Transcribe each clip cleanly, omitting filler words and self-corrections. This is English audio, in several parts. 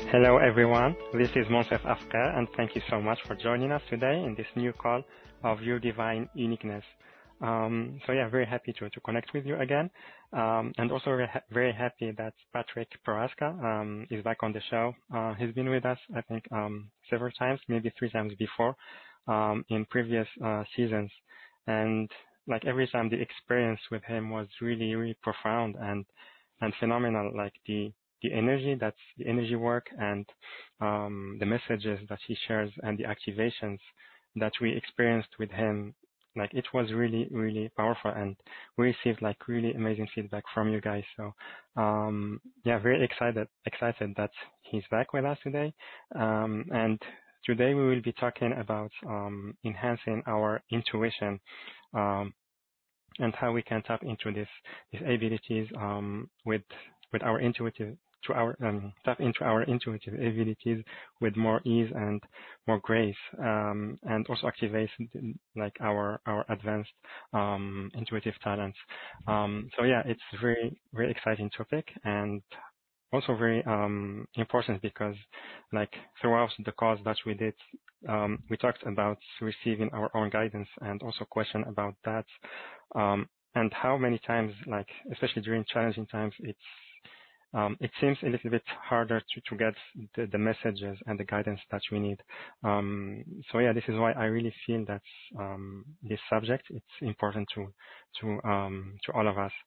Hello everyone, this is Monsef Afkar and thank you so much for joining us today in this new call of Your Divine Uniqueness. Very happy to connect with you again, and also very happy that Patrick Prohaska is back on the show. He's been with us, I think, several times, maybe 3 times before, in previous seasons, and like every time the experience with him was really, really profound and phenomenal. Like the energy work and the messages that he shares and the activations that we experienced with him, like it was really, really powerful, and we received like really amazing feedback from you guys. So very excited that he's back with us today. And today we will be talking about enhancing our intuition and how we can tap into these abilities with our intuitive tap into our intuitive abilities with more ease and more grace, and also activate like our advanced intuitive talents. It's very, very exciting topic, and also very important because like throughout the calls that we did, we talked about receiving our own guidance and also question about that, and how many times, like especially during challenging times, it seems a little bit harder to get the messages and the guidance that we need. This is why I really feel that this subject, it's important to all of us.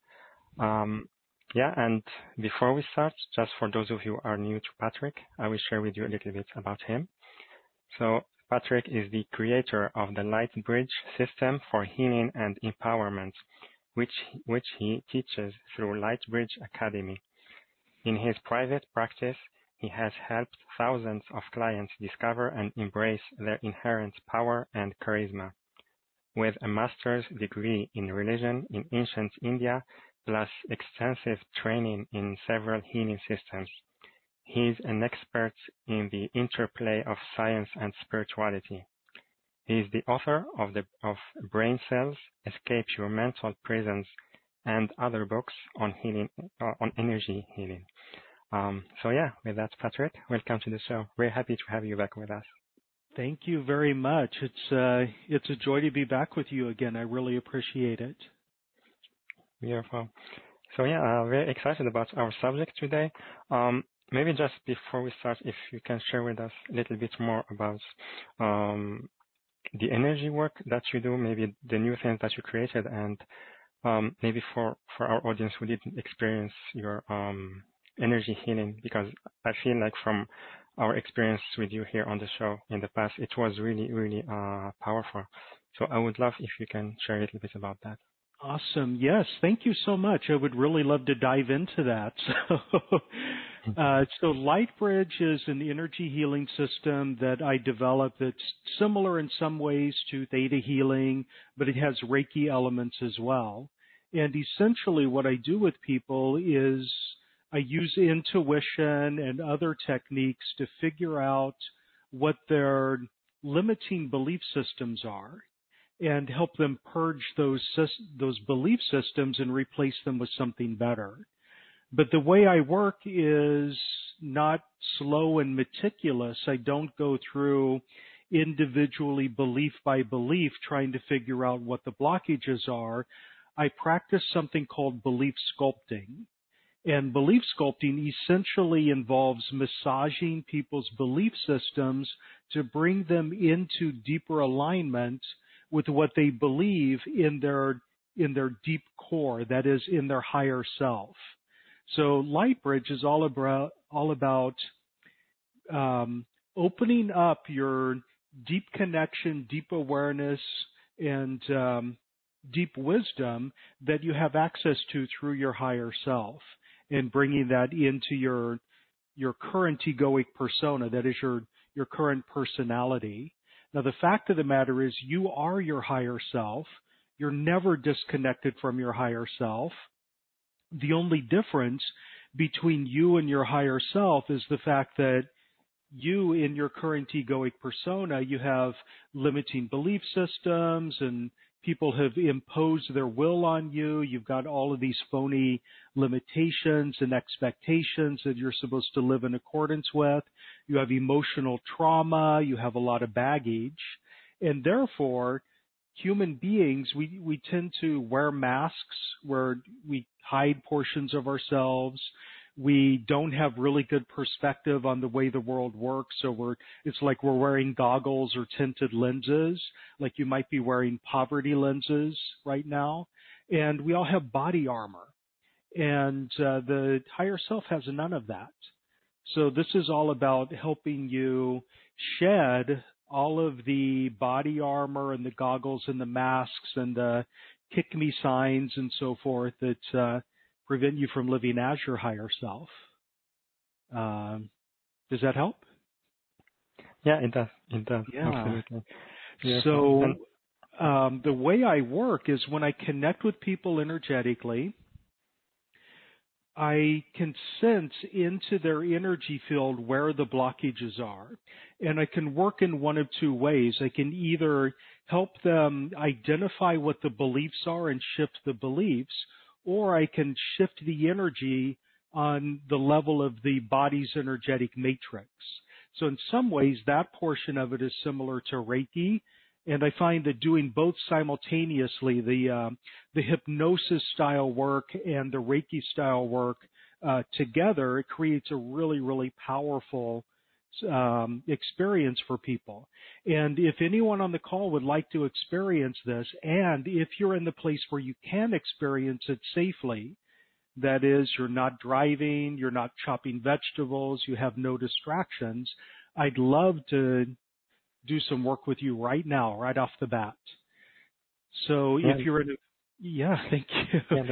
And before we start, just for those of you who are new to Patrick, I will share with you a little bit about him. So Patrick is the creator of the Light Bridge system for healing and empowerment, which he teaches through Light Bridge Academy. In his private practice, he has helped thousands of clients discover and embrace their inherent power and charisma. With a master's degree in religion in ancient India, plus extensive training in several healing systems, he is an expert in the interplay of science and spirituality. He is the author of Brain Cells, Escape Your Mental Prisons, and other books on healing, on energy healing. With that, Patrick, welcome to the show. Very happy to have you back with us. Thank you very much. It's a joy to be back with you again. I really appreciate it. Beautiful. Very excited about our subject today. Maybe just before we start, if you can share with us a little bit more about the energy work that you do, maybe the new things that you created, and maybe for our audience who didn't experience your energy healing, because I feel like from our experience with you here on the show in the past, it was really, really powerful. So I would love if you can share a little bit about that. Awesome. Yes. Thank you so much. I would really love to dive into that. So Lightbridge is an energy healing system that I developed that's similar in some ways to Theta healing, but it has Reiki elements as well. And essentially what I do with people is I use intuition and other techniques to figure out what their limiting belief systems are and help them purge those belief systems and replace them with something better. But the way I work is not slow and meticulous. I don't go through individually belief by belief trying to figure out what the blockages are. I practice something called belief sculpting. And belief sculpting essentially involves massaging people's belief systems to bring them into deeper alignment with what they believe in their deep core, that is, in their higher self. So Lightbridge is all about opening up your deep connection, deep awareness, and deep wisdom that you have access to through your higher self, and bringing that into your current egoic persona, that is your current personality. Now, the fact of the matter is you are your higher self. You're never disconnected from your higher self. The only difference between you and your higher self is the fact that you in your current egoic persona, you have limiting belief systems and people have imposed their will on you. You've got all of these phony limitations and expectations that you're supposed to live in accordance with. You have emotional trauma. You have a lot of baggage. And therefore, human beings, we tend to wear masks where we hide portions of ourselves. We don't have really good perspective on the way the world works. So it's like we're wearing goggles or tinted lenses, like you might be wearing poverty lenses right now. And we all have body armor. And the higher self has none of that. So this is all about helping you shed all of the body armor and the goggles and the masks and the kick me signs and so forth that prevent you from living as your higher self. Does that help? Yeah, it does. It does. Yeah. Absolutely. Yes. So the way I work is when I connect with people energetically, I can sense into their energy field where the blockages are. And I can work in one of two ways. I can either help them identify what the beliefs are and shift the beliefs, or I can shift the energy on the level of the body's energetic matrix. So in some ways, that portion of it is similar to Reiki. And I find that doing both simultaneously, the hypnosis style work and the Reiki style work together, it creates a really, really powerful experience for people. And if anyone on the call would like to experience this, and if you're in the place where you can experience it safely, that is, you're not driving, you're not chopping vegetables, you have no distractions, I'd love to do some work with you right now, right off the bat. So if you're in a, thank you. Yeah,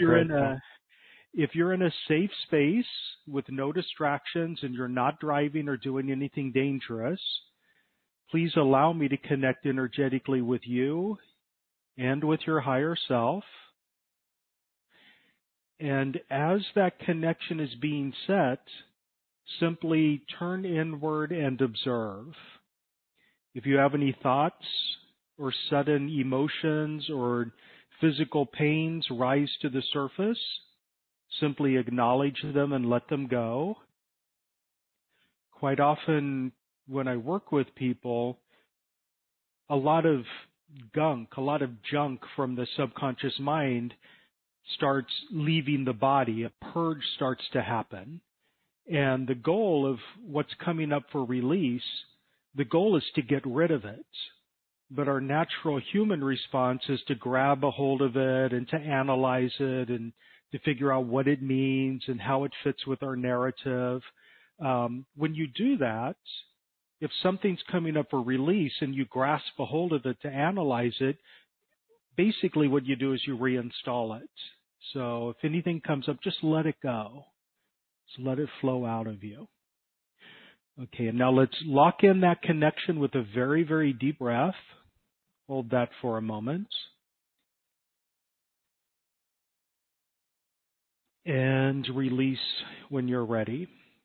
if you're in a safe space with no distractions and you're not driving or doing anything dangerous, please allow me to connect energetically with you and with your higher self. And as that connection is being set, simply turn inward and observe. If you have any thoughts or sudden emotions or physical pains rise to the surface, simply acknowledge them and let them go. Quite often when I work with people, a lot of junk from the subconscious mind starts leaving the body. A purge starts to happen. And the goal of what's coming up for release, the goal is to get rid of it. But our natural human response is to grab a hold of it and to analyze it and to figure out what it means and how it fits with our narrative. When you do that, if something's coming up for release and you grasp a hold of it to analyze it, basically what you do is you reinstall it. So if anything comes up, just let it go. Just let it flow out of you. Okay, and now let's lock in that connection with a very, very deep breath. Hold that for a moment. And release when you're ready.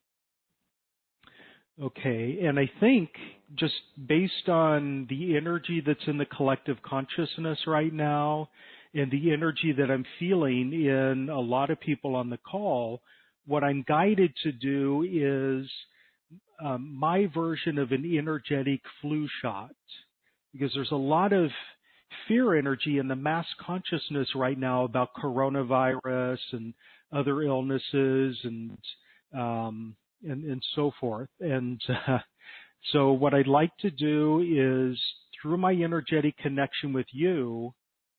Okay, and I think just based on the energy that's in the collective consciousness right now and the energy that I'm feeling in a lot of people on the call, what I'm guided to do is my version of an energetic flu shot, because there's a lot of fear energy in the mass consciousness right now about coronavirus and other illnesses and so forth. And so what I'd like to do is, through my energetic connection with you,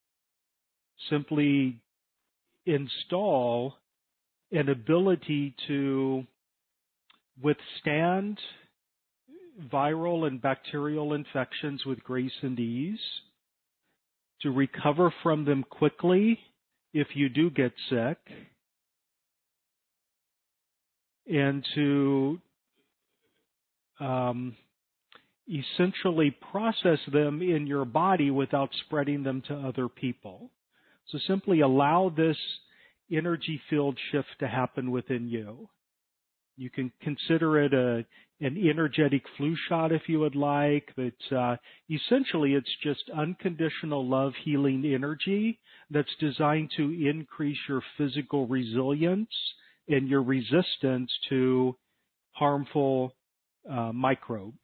simply install an ability to withstand viral and bacterial infections with grace and ease, to recover from them quickly if you do get sick, and to essentially process them in your body without spreading them to other people. So simply allow this energy field shift to happen within you. You can consider it an energetic flu shot if you would like, but essentially it's just unconditional love healing energy that's designed to increase your physical resilience and your resistance to harmful microbes.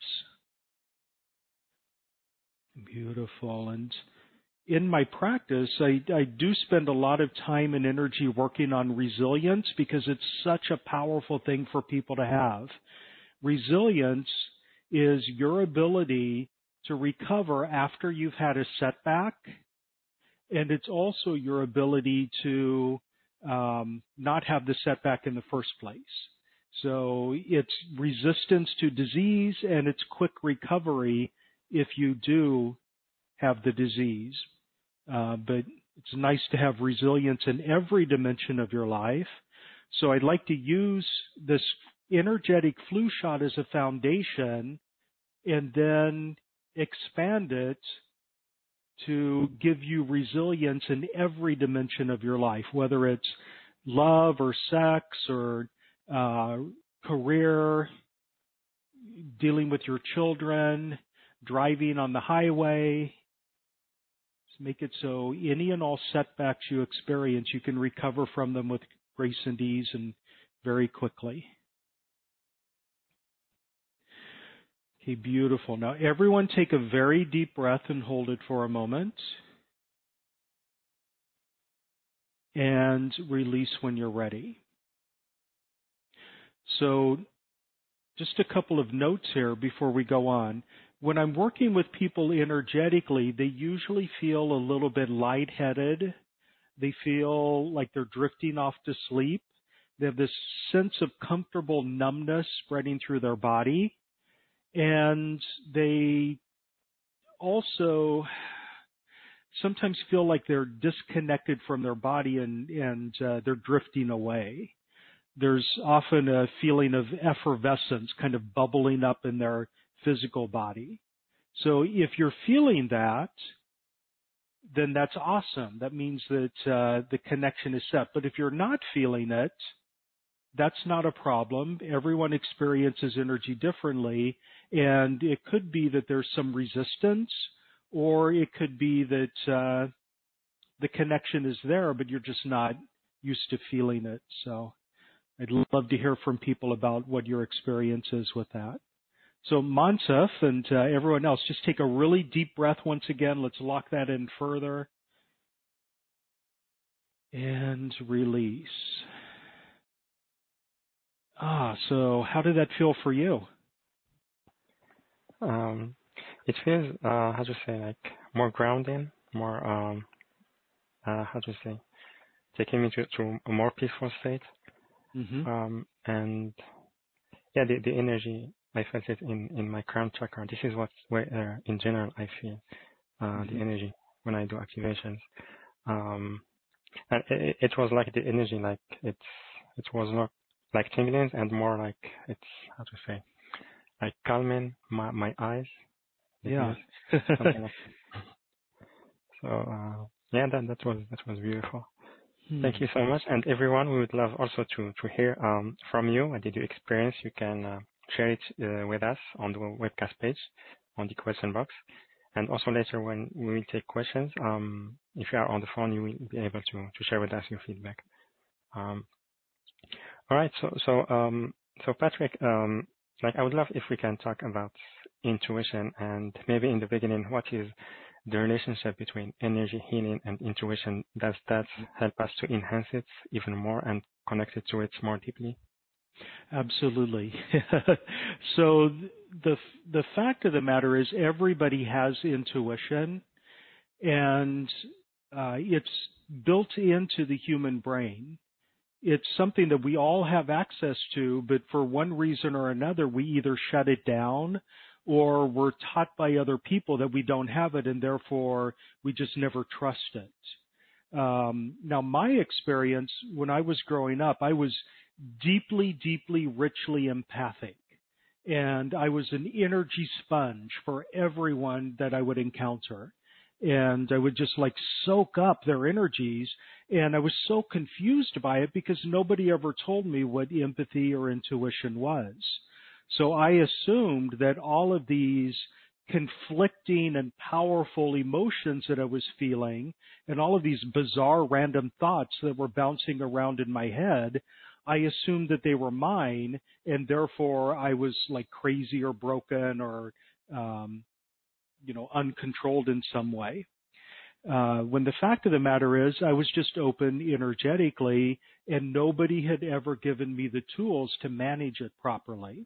Beautiful. And in my practice, I do spend a lot of time and energy working on resilience because it's such a powerful thing for people to have. Resilience is your ability to recover after you've had a setback, and it's also your ability to not have the setback in the first place. So it's resistance to disease and it's quick recovery if you do have the disease. But it's nice to have resilience in every dimension of your life. So I'd like to use this energetic flu shot as a foundation and then expand it to give you resilience in every dimension of your life, whether it's love or sex or career, dealing with your children, driving on the highway. Just make it so any and all setbacks you experience, you can recover from them with grace and ease and very quickly. Okay, beautiful. Now everyone take a very deep breath and hold it for a moment. And release when you're ready. So just a couple of notes here before we go on. When I'm working with people energetically, they usually feel a little bit lightheaded. They feel like they're drifting off to sleep. They have this sense of comfortable numbness spreading through their body. And they also sometimes feel like they're disconnected from their body and they're drifting away. There's often a feeling of effervescence kind of bubbling up in their physical body. So if you're feeling that, then that's awesome. That means that the connection is set. But if you're not feeling it, that's not a problem. Everyone experiences energy differently, and it could be that there's some resistance, or it could be that the connection is there, but you're just not used to feeling it. So I'd love to hear from people about what your experience is with that. So Mansef and everyone else, just take a really deep breath once again. Let's lock that in further. And release. So how did that feel for you? It feels, how to say, like more grounding, more, how to say, taking me to a more peaceful state. Mm-hmm. And yeah, the energy, I felt it in my crown chakra. This is where in general I feel the energy when I do activations. And it was like the energy, like it was not like tinglings and more like it's, how to say, like calming my eyes. Yeah. Something like so yeah, that was beautiful. Thank you so much. And everyone, we would love also to hear from you. What did you experience? You can share it with us on the webcast page on the question box. And also later when we will take questions, if you are on the phone, you will be able to share with us your feedback. All right. So Patrick, like I would love if we can talk about intuition, and maybe in the beginning, what is the relationship between energy healing and intuition? Does that help us to enhance it even more and connect it to it more deeply? Absolutely. So the fact of the matter is everybody has intuition, and it's built into the human brain. It's something that we all have access to, but for one reason or another, we either shut it down or we're taught by other people that we don't have it, and therefore we just never trust it. Now, my experience when I was growing up, I was deeply, deeply, richly empathic, and I was an energy sponge for everyone that I would encounter. and I would just like soak up their energies. And I was so confused by it because nobody ever told me what empathy or intuition was. So I assumed that all of these conflicting and powerful emotions that I was feeling and all of these bizarre random thoughts that were bouncing around in my head, I assumed that they were mine, and therefore I was like crazy or broken or uncontrolled in some way. When the fact of the matter is, I was just open energetically, and nobody had ever given me the tools to manage it properly.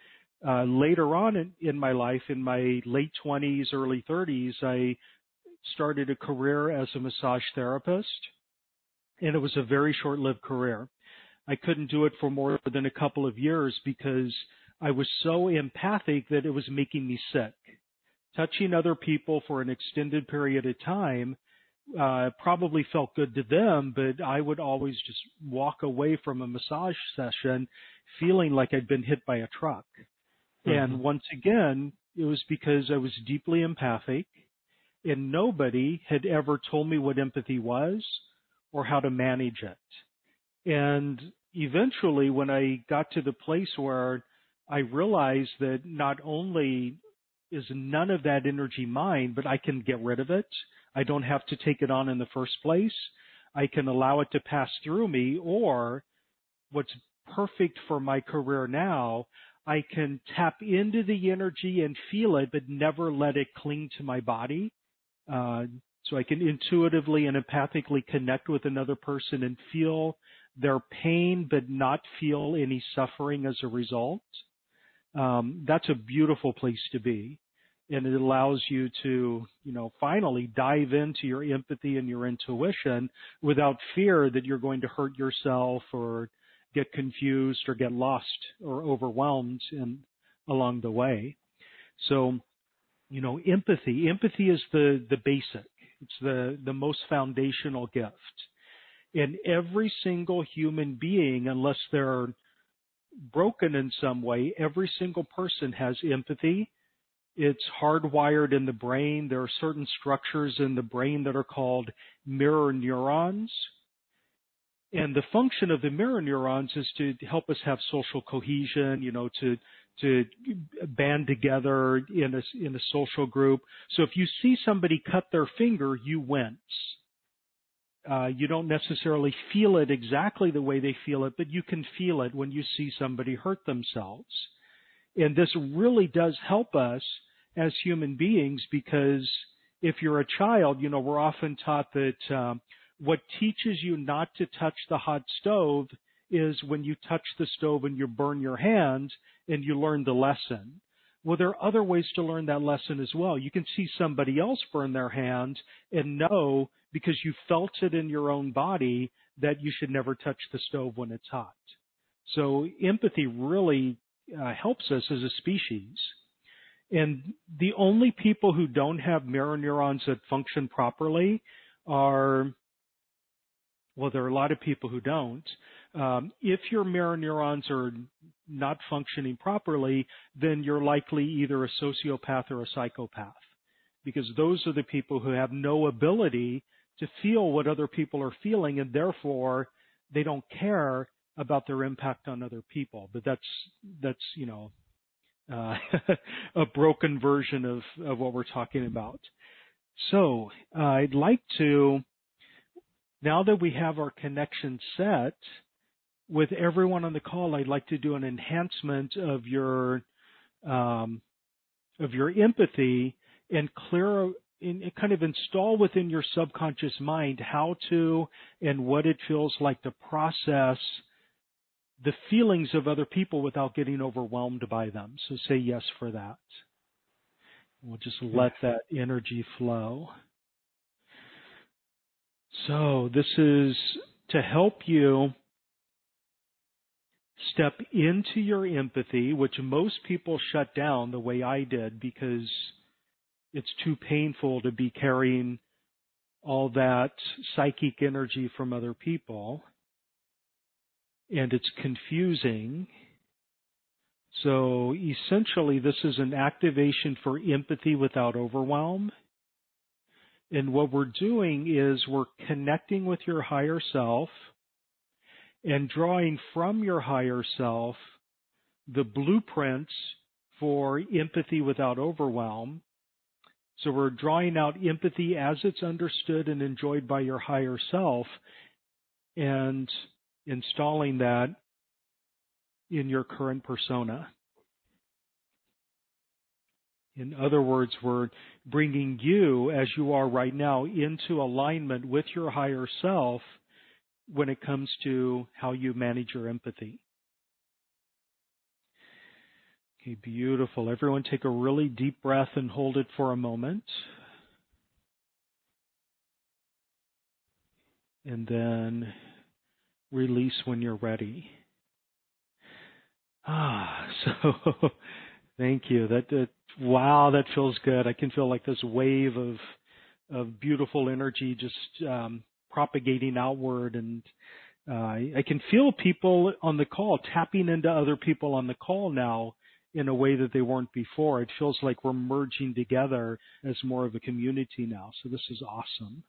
Later on in my life, in my late 20s, early 30s, I started a career as a massage therapist, and it was a very short-lived career. I couldn't do it for more than a couple of years because I was so empathic that it was making me sick. Touching other people for an extended period of time probably felt good to them, but I would always just walk away from a massage session feeling like I'd been hit by a truck. Mm-hmm. And once again, it was because I was deeply empathic, and nobody had ever told me what empathy was or how to manage it. And eventually, when I got to the place where I realized that not only is none of that energy mine, but I can get rid of it. I don't have to take it on in the first place. I can allow it to pass through me, or what's perfect for my career now, I can tap into the energy and feel it, but never let it cling to my body. So I can intuitively and empathically connect with another person and feel their pain, but not feel any suffering as a result. That's a beautiful place to be. And it allows you to, finally dive into your empathy and your intuition without fear that you're going to hurt yourself or get confused or get lost or overwhelmed along the way. So, empathy is the basic. It's the most foundational gift. And every single human being, unless they're broken in some way, every single person has empathy. It's hardwired in the brain. There are certain structures in the brain that are called mirror neurons. And the function of the mirror neurons is to help us have social cohesion, to band together in a social group. So if you see somebody cut their finger, you wince. You don't necessarily feel it exactly the way they feel it, but you can feel it when you see somebody hurt themselves. And this really does help us as human beings, because if you're a child, we're often taught that what teaches you not to touch the hot stove is when you touch the stove and you burn your hand and you learn the lesson. Well, there are other ways to learn that lesson as well. You can see somebody else burn their hand and know, because you felt it in your own body, that you should never touch the stove when it's hot. So empathy really helps us as a species. And the only people who don't have mirror neurons that function properly are, well, there are a lot of people who don't. If your mirror neurons are not functioning properly, then you're likely either a sociopath or a psychopath, because those are the people who have no ability to feel what other people are feeling, and therefore they don't care about their impact on other people. But that's a broken version of what we're talking about. So I'd like to, now that we have our connection set with everyone on the call, I'd like to do an enhancement of your empathy and kind of install within your subconscious mind how to and what it feels like to process the feelings of other people without getting overwhelmed by them. So say yes for that. We'll just let that energy flow. So this is to help you step into your empathy, which most people shut down the way I did because it's too painful to be carrying all that psychic energy from other people. And it's confusing. So essentially, this is an activation for empathy without overwhelm. And what we're doing is we're connecting with your higher self and drawing from your higher self the blueprints for empathy without overwhelm. So we're drawing out empathy as it's understood and enjoyed by your higher self and installing that in your current persona. In other words, we're bringing you, as you are right now, into alignment with your higher self when it comes to how you manage your empathy. Okay, beautiful. Everyone take a really deep breath and hold it for a moment. And then release when you're ready. So thank you. Wow, that feels good. I can feel like this wave of beautiful energy just propagating outward, and I can feel people on the call tapping into other people on the call now in a way that they weren't before. It feels like we're merging together as more of a community now. So this is awesome.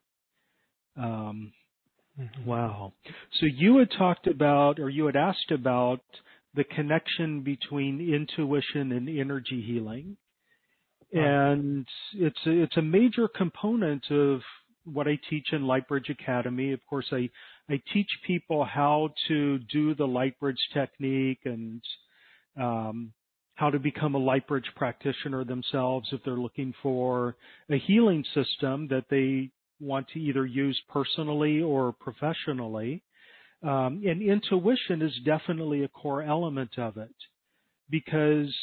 Wow. So you had talked about, or you had asked about, the connection between intuition and energy healing. And it's a major component of what I teach in Lightbridge Academy. Of course, I teach people how to do the Lightbridge technique and how to become a Lightbridge practitioner themselves if they're looking for a healing system that they want to either use personally or professionally. And intuition is definitely a core element of it, because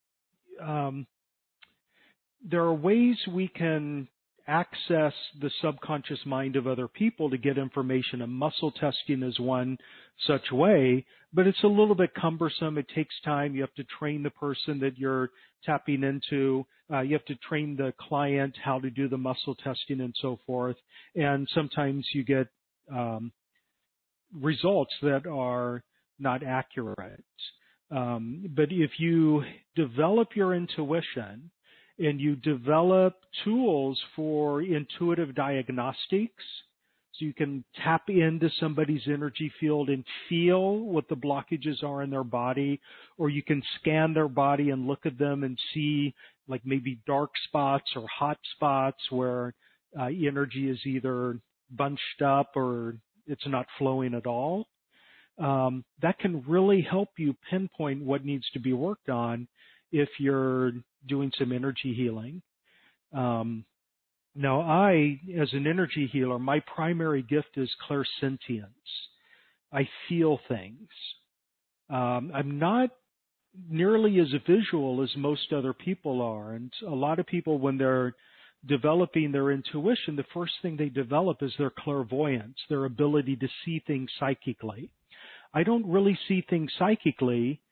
there are ways we can access the subconscious mind of other people to get information, and muscle testing is one such way, but it's a little bit cumbersome. It takes time. You have to train the person that you're tapping into. You have to train the client how to do the muscle testing and so forth. And sometimes you get results that are not accurate. But if you develop your intuition and you develop tools for intuitive diagnostics, so you can tap into somebody's energy field and feel what the blockages are in their body, or you can scan their body and look at them and see like maybe dark spots or hot spots where energy is either bunched up or it's not flowing at all. That can really help you pinpoint what needs to be worked on if you're doing some energy healing. Now, as an energy healer, my primary gift is clairsentience. I feel things. I'm not nearly as visual as most other people are. And a lot of people, when they're developing their intuition, the first thing they develop is their clairvoyance, their ability to see things psychically. I don't really see things psychically.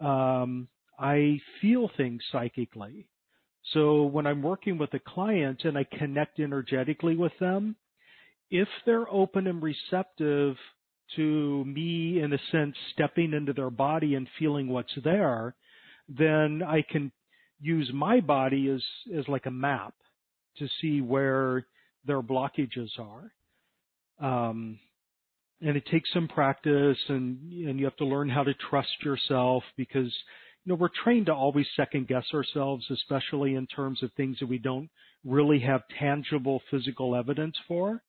I feel things psychically. So when I'm working with a client and I connect energetically with them, if they're open and receptive to me, in a sense, stepping into their body and feeling what's there, then I can use my body as like a map to see where their blockages are. And it takes some practice, and you have to learn how to trust yourself, because we're trained to always second guess ourselves, especially in terms of things that we don't really have tangible physical evidence for.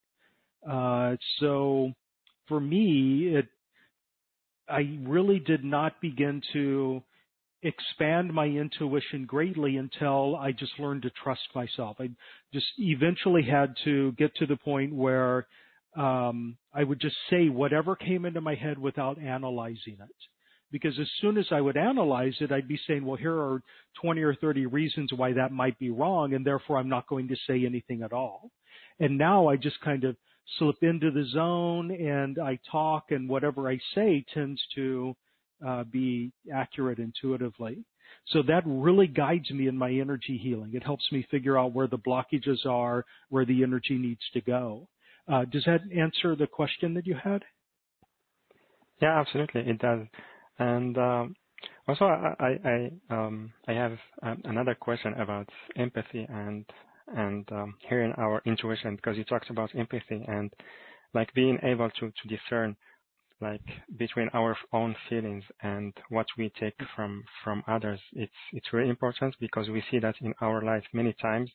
So for me, I really did not begin to expand my intuition greatly until I just learned to trust myself. I just eventually had to get to the point where I would just say whatever came into my head without analyzing it. Because as soon as I would analyze it, I'd be saying, well, here are 20 or 30 reasons why that might be wrong, and therefore I'm not going to say anything at all. And now I just kind of slip into the zone and I talk, and whatever I say tends to be accurate intuitively. So that really guides me in my energy healing. It helps me figure out where the blockages are, where the energy needs to go. Does that answer the question that you had? Yeah, absolutely, it does. And also, I have another question about empathy and and hearing our intuition, because you talked about empathy and like being able to discern like between our own feelings and what we take from others. It's really important because we see that in our life many times.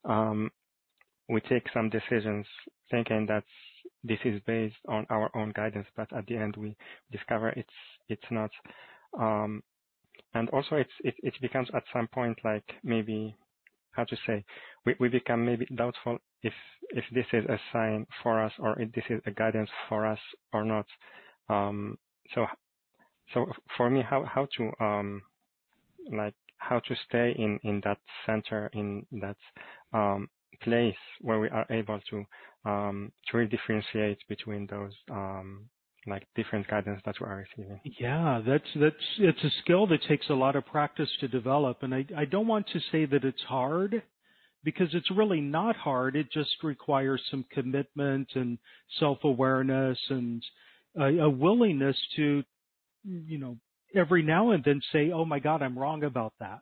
We take some decisions thinking that this is based on our own guidance, but at the end we discover it's not. And also it becomes at some point like maybe, how to say, we become maybe doubtful if this is a sign for us or if this is a guidance for us or not. So for me, how to how to stay in that center, in that place where we are able to really differentiate between those like different guidance that we are receiving. Yeah, it's a skill that takes a lot of practice to develop, and I don't want to say that it's hard, because it's really not hard. It just requires some commitment and self-awareness and a willingness to, every now and then say, oh my God, I'm wrong about that.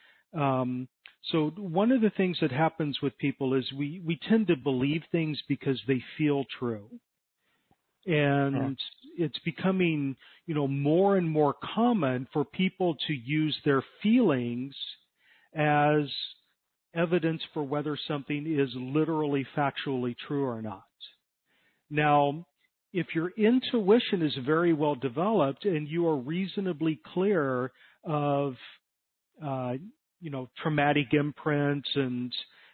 So one of the things that happens with people is we tend to believe things because they feel true. And it's becoming, more and more common for people to use their feelings as evidence for whether something is literally factually true or not. Now, if your intuition is very well developed and you are reasonably clear of, traumatic imprints and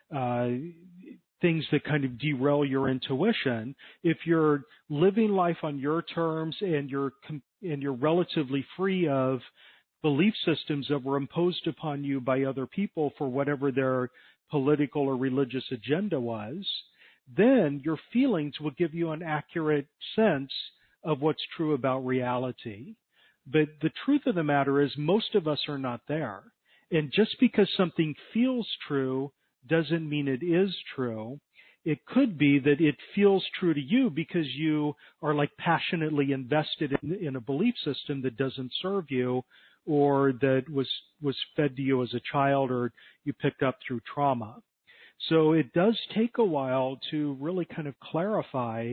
things that kind of derail your intuition, if you're living life on your terms and you're relatively free of belief systems that were imposed upon you by other people for whatever their political or religious agenda was, then your feelings will give you an accurate sense of what's true about reality. But the truth of the matter is most of us are not there. And just because something feels true doesn't mean it is true. It could be that it feels true to you because you are like passionately invested in a belief system that doesn't serve you, or that was fed to you as a child, or you picked up through trauma. So it does take a while to really kind of clarify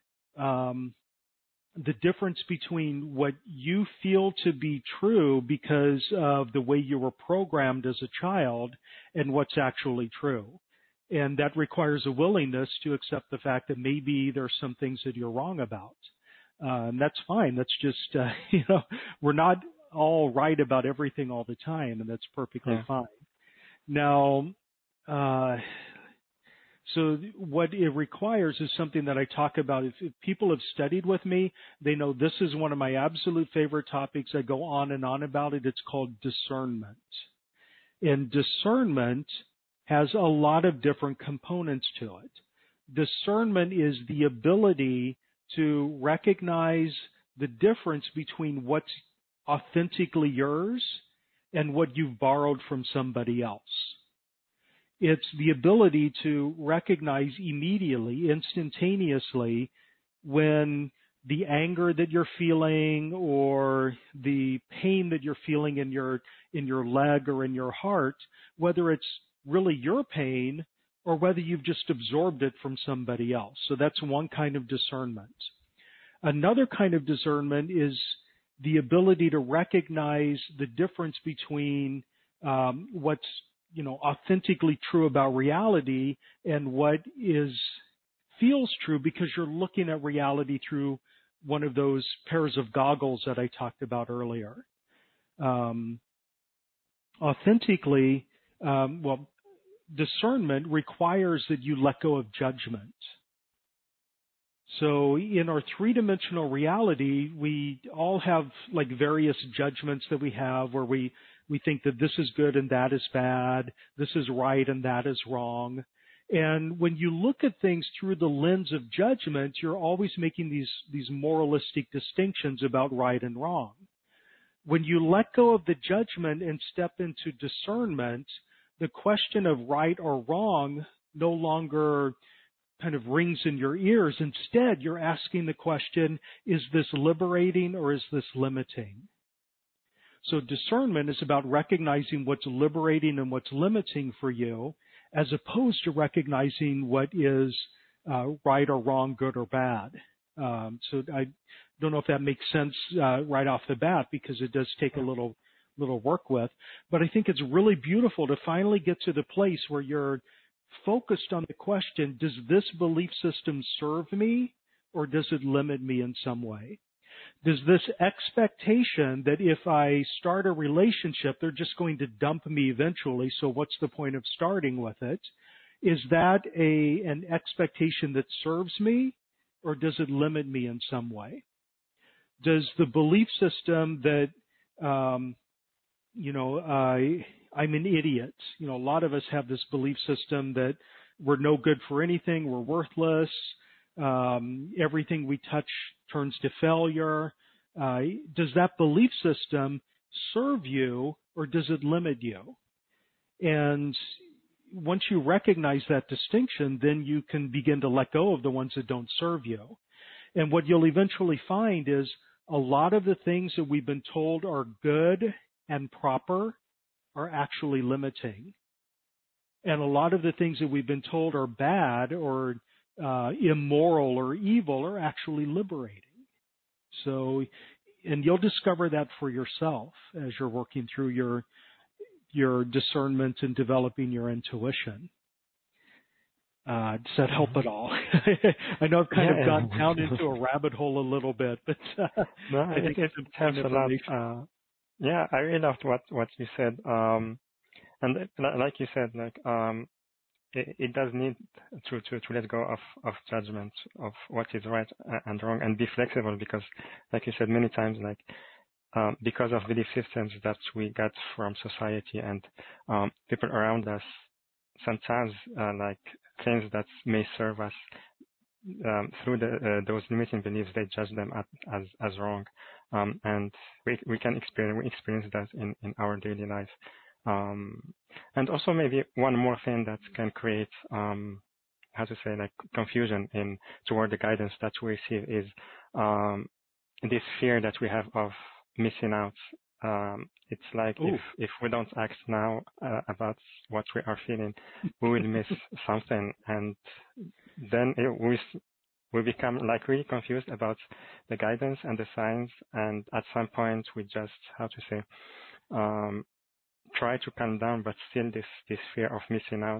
the difference between what you feel to be true because of the way you were programmed as a child and what's actually true. And that requires a willingness to accept the fact that maybe there's some things that you're wrong about. And that's fine. That's just, we're not all right about everything all the time, and that's perfectly fine. Now, so what it requires is something that I talk about. If people have studied with me, they know this is one of my absolute favorite topics. I go on and on about it. It's called discernment. And discernment has a lot of different components to it. Discernment is the ability to recognize the difference between what's authentically yours and what you've borrowed from somebody else. It's the ability to recognize immediately, instantaneously, when the anger that you're feeling or the pain that you're feeling in your leg or in your heart, whether it's really your pain or whether you've just absorbed it from somebody else. So that's one kind of discernment. Another kind of discernment is the ability to recognize the difference between what's authentically true about reality and what feels true because you're looking at reality through one of those pairs of goggles that I talked about earlier. Discernment requires that you let go of judgment. So in our three-dimensional reality, we all have like various judgments that we have where we think that this is good and that is bad, this is right and that is wrong. And when you look at things through the lens of judgment, you're always making these moralistic distinctions about right and wrong. When you let go of the judgment and step into discernment, the question of right or wrong no longer kind of rings in your ears. Instead, you're asking the question, is this liberating or is this limiting? So discernment is about recognizing what's liberating and what's limiting for you, as opposed to recognizing what is right or wrong, good or bad. So I don't know if that makes sense right off the bat, because it does take a little work with. But I think it's really beautiful to finally get to the place where you're focused on the question, does this belief system serve me or does it limit me in some way? Does this expectation that if I start a relationship, they're just going to dump me eventually, so what's the point of starting with it? Is that an expectation that serves me, or does it limit me in some way? Does the belief system that, I'm an idiot. A lot of us have this belief system that we're no good for anything, we're worthless, everything we touch turns to failure. Does that belief system serve you, or does it limit you? And once you recognize that distinction, then you can begin to let go of the ones that don't serve you. And what you'll eventually find is a lot of the things that we've been told are good and proper are actually limiting. And a lot of the things that we've been told are bad or immoral or evil are actually liberating. So, and you'll discover that for yourself as you're working through your discernment and developing your intuition. Does that help at all? I know I've kind of gone down into a rabbit hole a little bit, but no, I think it helps a lot. I really loved what you said. And like you said, it does need to let go of judgment of what is right and wrong, and be flexible, because, like you said many times, because of belief systems that we get from society and people around us, sometimes things that may serve us through those limiting beliefs, they judge them as wrong, and we experience that in our daily life. And also maybe one more thing that can create, confusion toward the guidance that we receive is this fear that we have of missing out. It's like if we don't act now about what we are feeling, we will miss something, and then we become really confused about the guidance and the signs, and at some point we just try to calm down, but still this fear of missing out.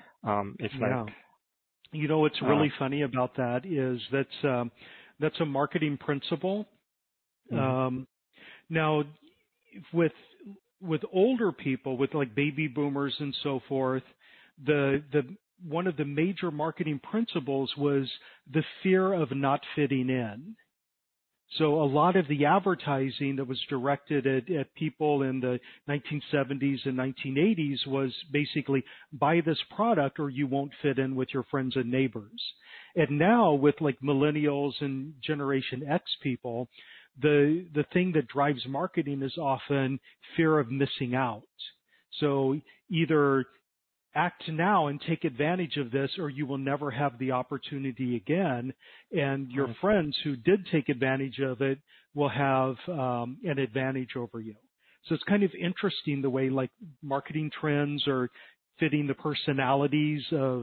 What's really funny about that is that's a marketing principle. Mm-hmm. Now, with older people, with like baby boomers and so forth, the one of the major marketing principles was the fear of not fitting in. So a lot of the advertising that was directed at people in the 1970s and 1980s was basically, buy this product or you won't fit in with your friends and neighbors. And now with like millennials and Generation X people, the thing that drives marketing is often fear of missing out. So either act now and take advantage of this, or you will never have the opportunity again. And your friends who did take advantage of it will have an advantage over you. So it's kind of interesting the way like marketing trends are fitting the personalities of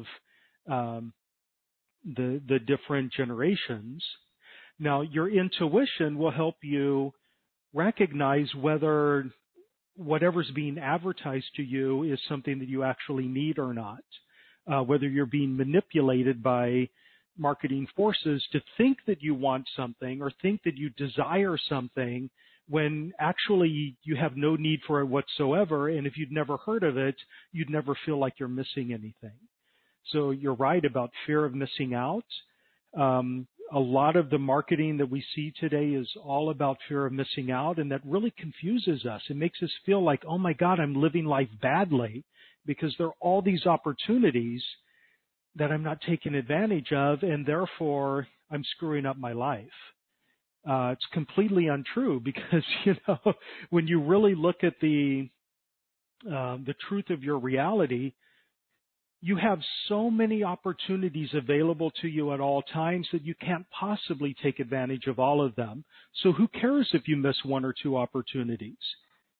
the different generations. Now, your intuition will help you recognize whether whatever's being advertised to you is something that you actually need or not, whether you're being manipulated by marketing forces to think that you want something or think that you desire something when actually you have no need for it whatsoever, and if you'd never heard of it, you'd never feel like you're missing anything. So you're right about fear of missing out. A lot of the marketing that we see today is all about fear of missing out, and that really confuses us. It makes us feel like, oh my God, I'm living life badly because there are all these opportunities that I'm not taking advantage of, and therefore I'm screwing up my life. It's completely untrue because, when you really look at the truth of your reality, you have so many opportunities available to you at all times that you can't possibly take advantage of all of them. So who cares if you miss one or two opportunities?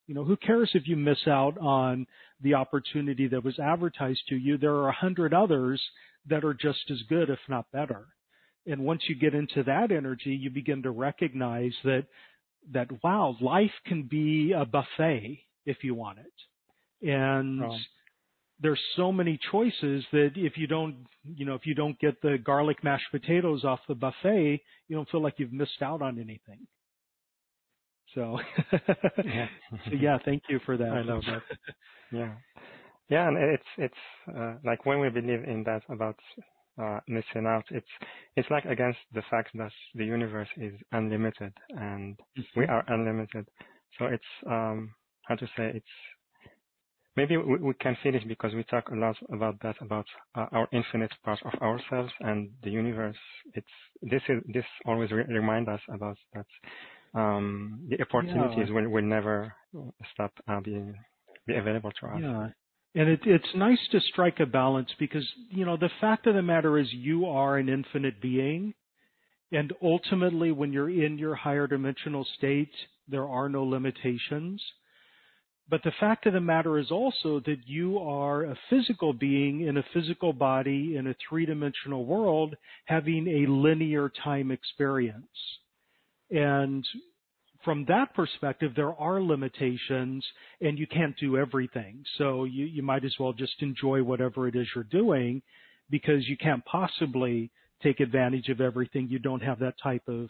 who cares if you miss out on the opportunity that was advertised to you? There are 100 others that are just as good, if not better. And once you get into that energy, you begin to recognize that wow, life can be a buffet if you want it. And there's so many choices that if you don't get the garlic mashed potatoes off the buffet, you don't feel like you've missed out on anything. So, yeah, thank you for that. I love that. Yeah, and it's like when we believe in that about missing out, it's like against the fact that the universe is unlimited and we are unlimited. So it's how to say, it's maybe we can feel it because we talk a lot about that, about our infinite part of ourselves and the universe. This always remind us about that. The opportunities will never stop be available to us. Yeah. And it's nice to strike a balance because, the fact of the matter is you are an infinite being. And ultimately, when you're in your higher dimensional state, there are no limitations. But the fact of the matter is also that you are a physical being in a physical body in a three-dimensional world having a linear time experience. And from that perspective, there are limitations and you can't do everything. So you might as well just enjoy whatever it is you're doing because you can't possibly take advantage of everything. You don't have that type of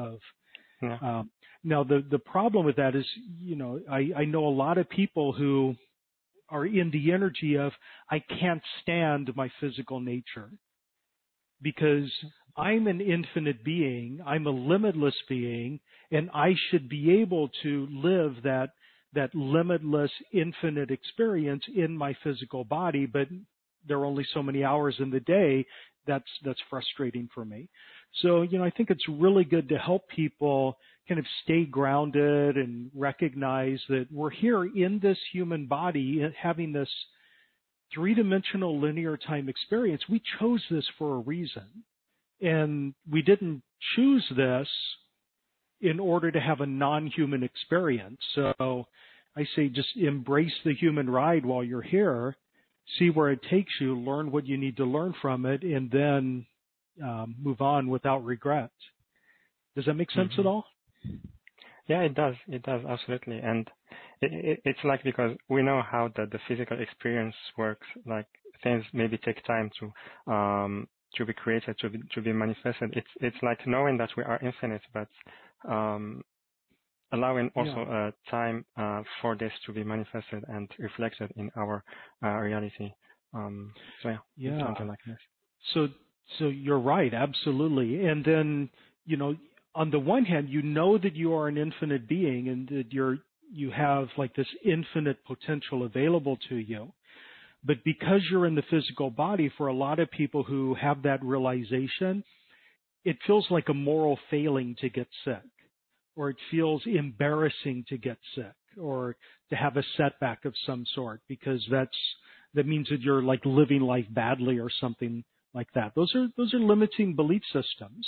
now the problem with that is, I know a lot of people who are in the energy of, I can't stand my physical nature because I'm an infinite being, I'm a limitless being, and I should be able to live that limitless, infinite experience in my physical body, but there are only so many hours in the day. That's frustrating for me. So, I think it's really good to help people kind of stay grounded and recognize that we're here in this human body having this three-dimensional linear time experience. We chose this for a reason. And we didn't choose this in order to have a non-human experience. So I say just embrace the human ride while you're here, see where it takes you, learn what you need to learn from it, and then move on without regret. Does that make sense at all? Yeah, it does. It does, absolutely. And it's like, because we know how the physical experience works, like things maybe take time to be created, to be manifested. It's like knowing that we are infinite, but allowing also time for this to be manifested and reflected in our reality. Something like this. So you're right, absolutely. And then, on the one hand, that you are an infinite being and that you have like this infinite potential available to you. But because you're in the physical body, for a lot of people who have that realization, it feels like a moral failing to get sick, or it feels embarrassing to get sick, or to have a setback of some sort, because that means that you're like living life badly or something like that. Those are limiting belief systems.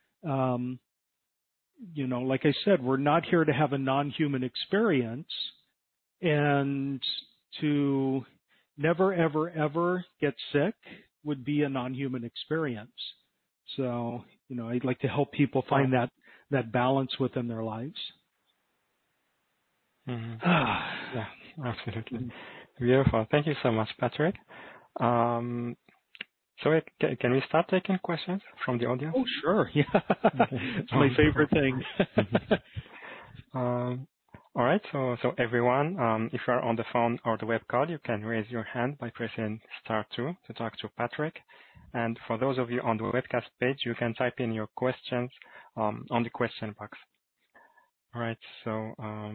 Like I said, we're not here to have a non-human experience, and to never, ever, ever get sick would be a non-human experience. So, I'd like to help people find that balance within their lives. Mm-hmm. Yeah, absolutely. Beautiful. Thank you so much, Patrick. So can we start taking questions from the audience? Oh, sure. Yeah. It's my favorite thing. All right. So everyone, if you are on the phone or the web call, you can raise your hand by pressing *2 to talk to Patrick. And for those of you on the webcast page, you can type in your questions on the question box. All right. So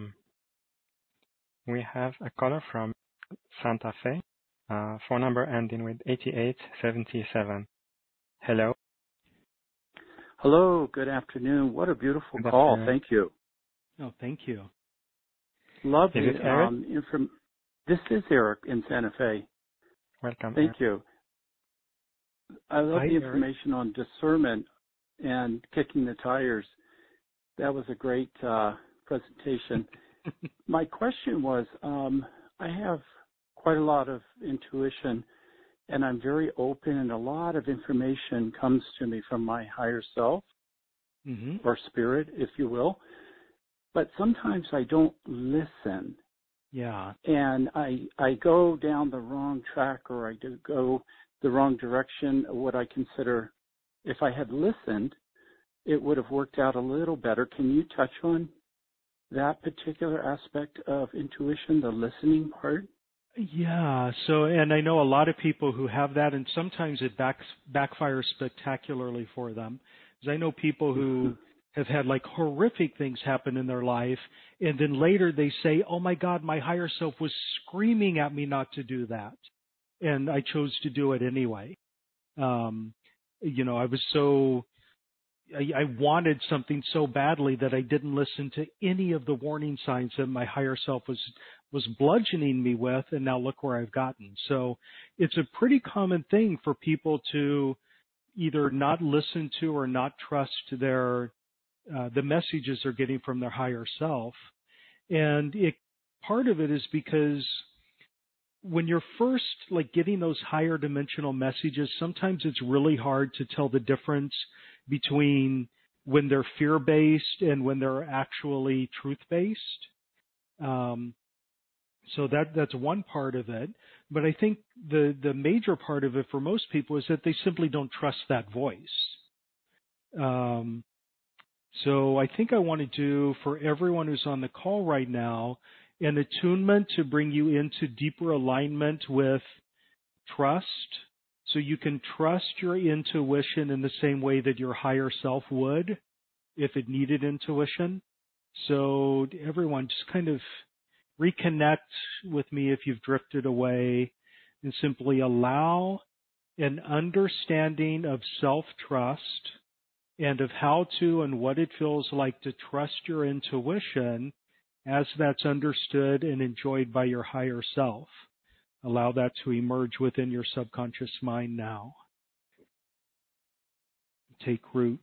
we have a caller from Santa Fe, phone number ending with 8877. Hello. Hello. Good afternoon. What a beautiful call. Thank you. Oh, thank you. Love the This is Eric in Santa Fe. Welcome. Thank Eric. you. I love Hi, the information on discernment and kicking the tires. That was a great presentation. My question was, I have quite a lot of intuition, and I'm very open, and a lot of information comes to me from my higher self, Mm-hmm. or spirit, if you will. But sometimes I don't listen. Yeah. And I go down the wrong track, or I do go the wrong direction. What I consider, if I had listened, it would have worked out a little better. Can you touch on that particular aspect of intuition, the listening part? Yeah. So, and I know a lot of people who have that, and sometimes it backfires spectacularly for them. Because I know people who have had like horrific things happen in their life, and then later they say, "Oh my God, my higher self was screaming at me not to do that, and I chose to do it anyway." I was I wanted something so badly that I didn't listen to any of the warning signs that my higher self was bludgeoning me with, and now look where I've gotten. So it's a pretty common thing for people to either not listen to or not trust the messages they're getting from their higher self. And part of it is because when you're first like getting those higher dimensional messages, sometimes it's really hard to tell the difference between when they're fear-based and when they're actually truth-based. So that's one part of it. But I think the major part of it for most people is that they simply don't trust that voice. So I think I want to do for everyone who's on the call right now an attunement to bring you into deeper alignment with trust, so you can trust your intuition in the same way that your higher self would if it needed intuition. So everyone, just kind of reconnect with me if you've drifted away, and simply allow an understanding of self-trust and of how to and what it feels like to trust your intuition as that's understood and enjoyed by your higher self. Allow that to emerge within your subconscious mind now. Take root.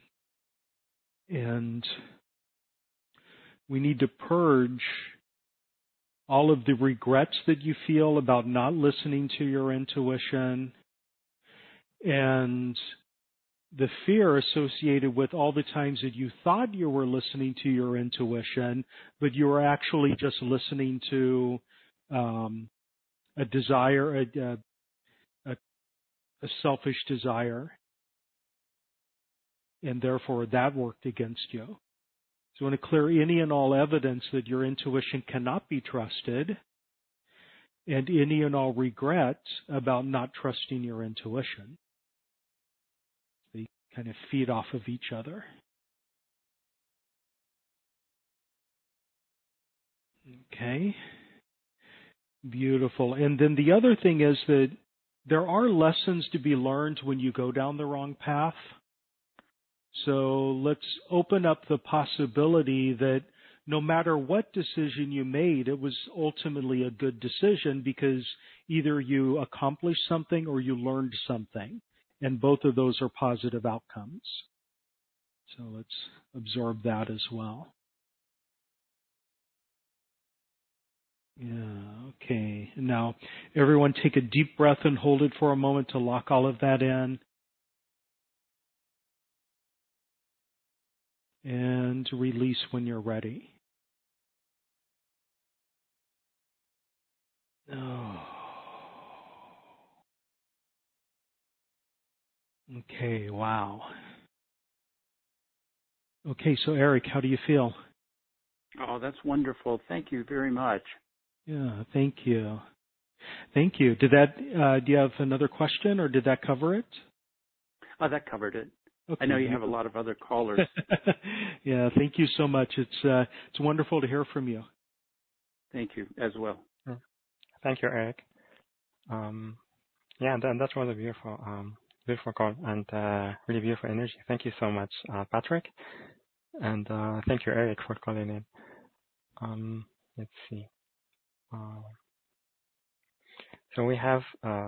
And we need to purge all of the regrets that you feel about not listening to your intuition, and the fear associated with all the times that you thought you were listening to your intuition, but you were actually just listening to a desire, a selfish desire, and therefore that worked against you. So you want to clear any and all evidence that your intuition cannot be trusted, and any and all regret about not trusting your intuition. They kind of feed off of each other. Okay. Beautiful. And then the other thing is that there are lessons to be learned when you go down the wrong path. So let's open up the possibility that no matter what decision you made, it was ultimately a good decision because either you accomplished something or you learned something. And both of those are positive outcomes. So let's absorb that as well. Yeah, okay. Now, everyone take a deep breath and hold it for a moment to lock all of that in. And release when you're ready. Oh. Okay, wow. Okay, so Eric, how do you feel? Oh, that's wonderful. Thank you very much. Yeah, thank you. Thank you. Did that? Do you have another question, or did that cover it? Oh, that covered it. Okay. I know you have a lot of other callers. Yeah, thank you so much. It's wonderful to hear from you. Thank you as well. Thank you, Eric. Yeah, that was a beautiful call and really beautiful energy. Thank you so much, Patrick, and thank you, Eric, for calling in. Let's see. So we have a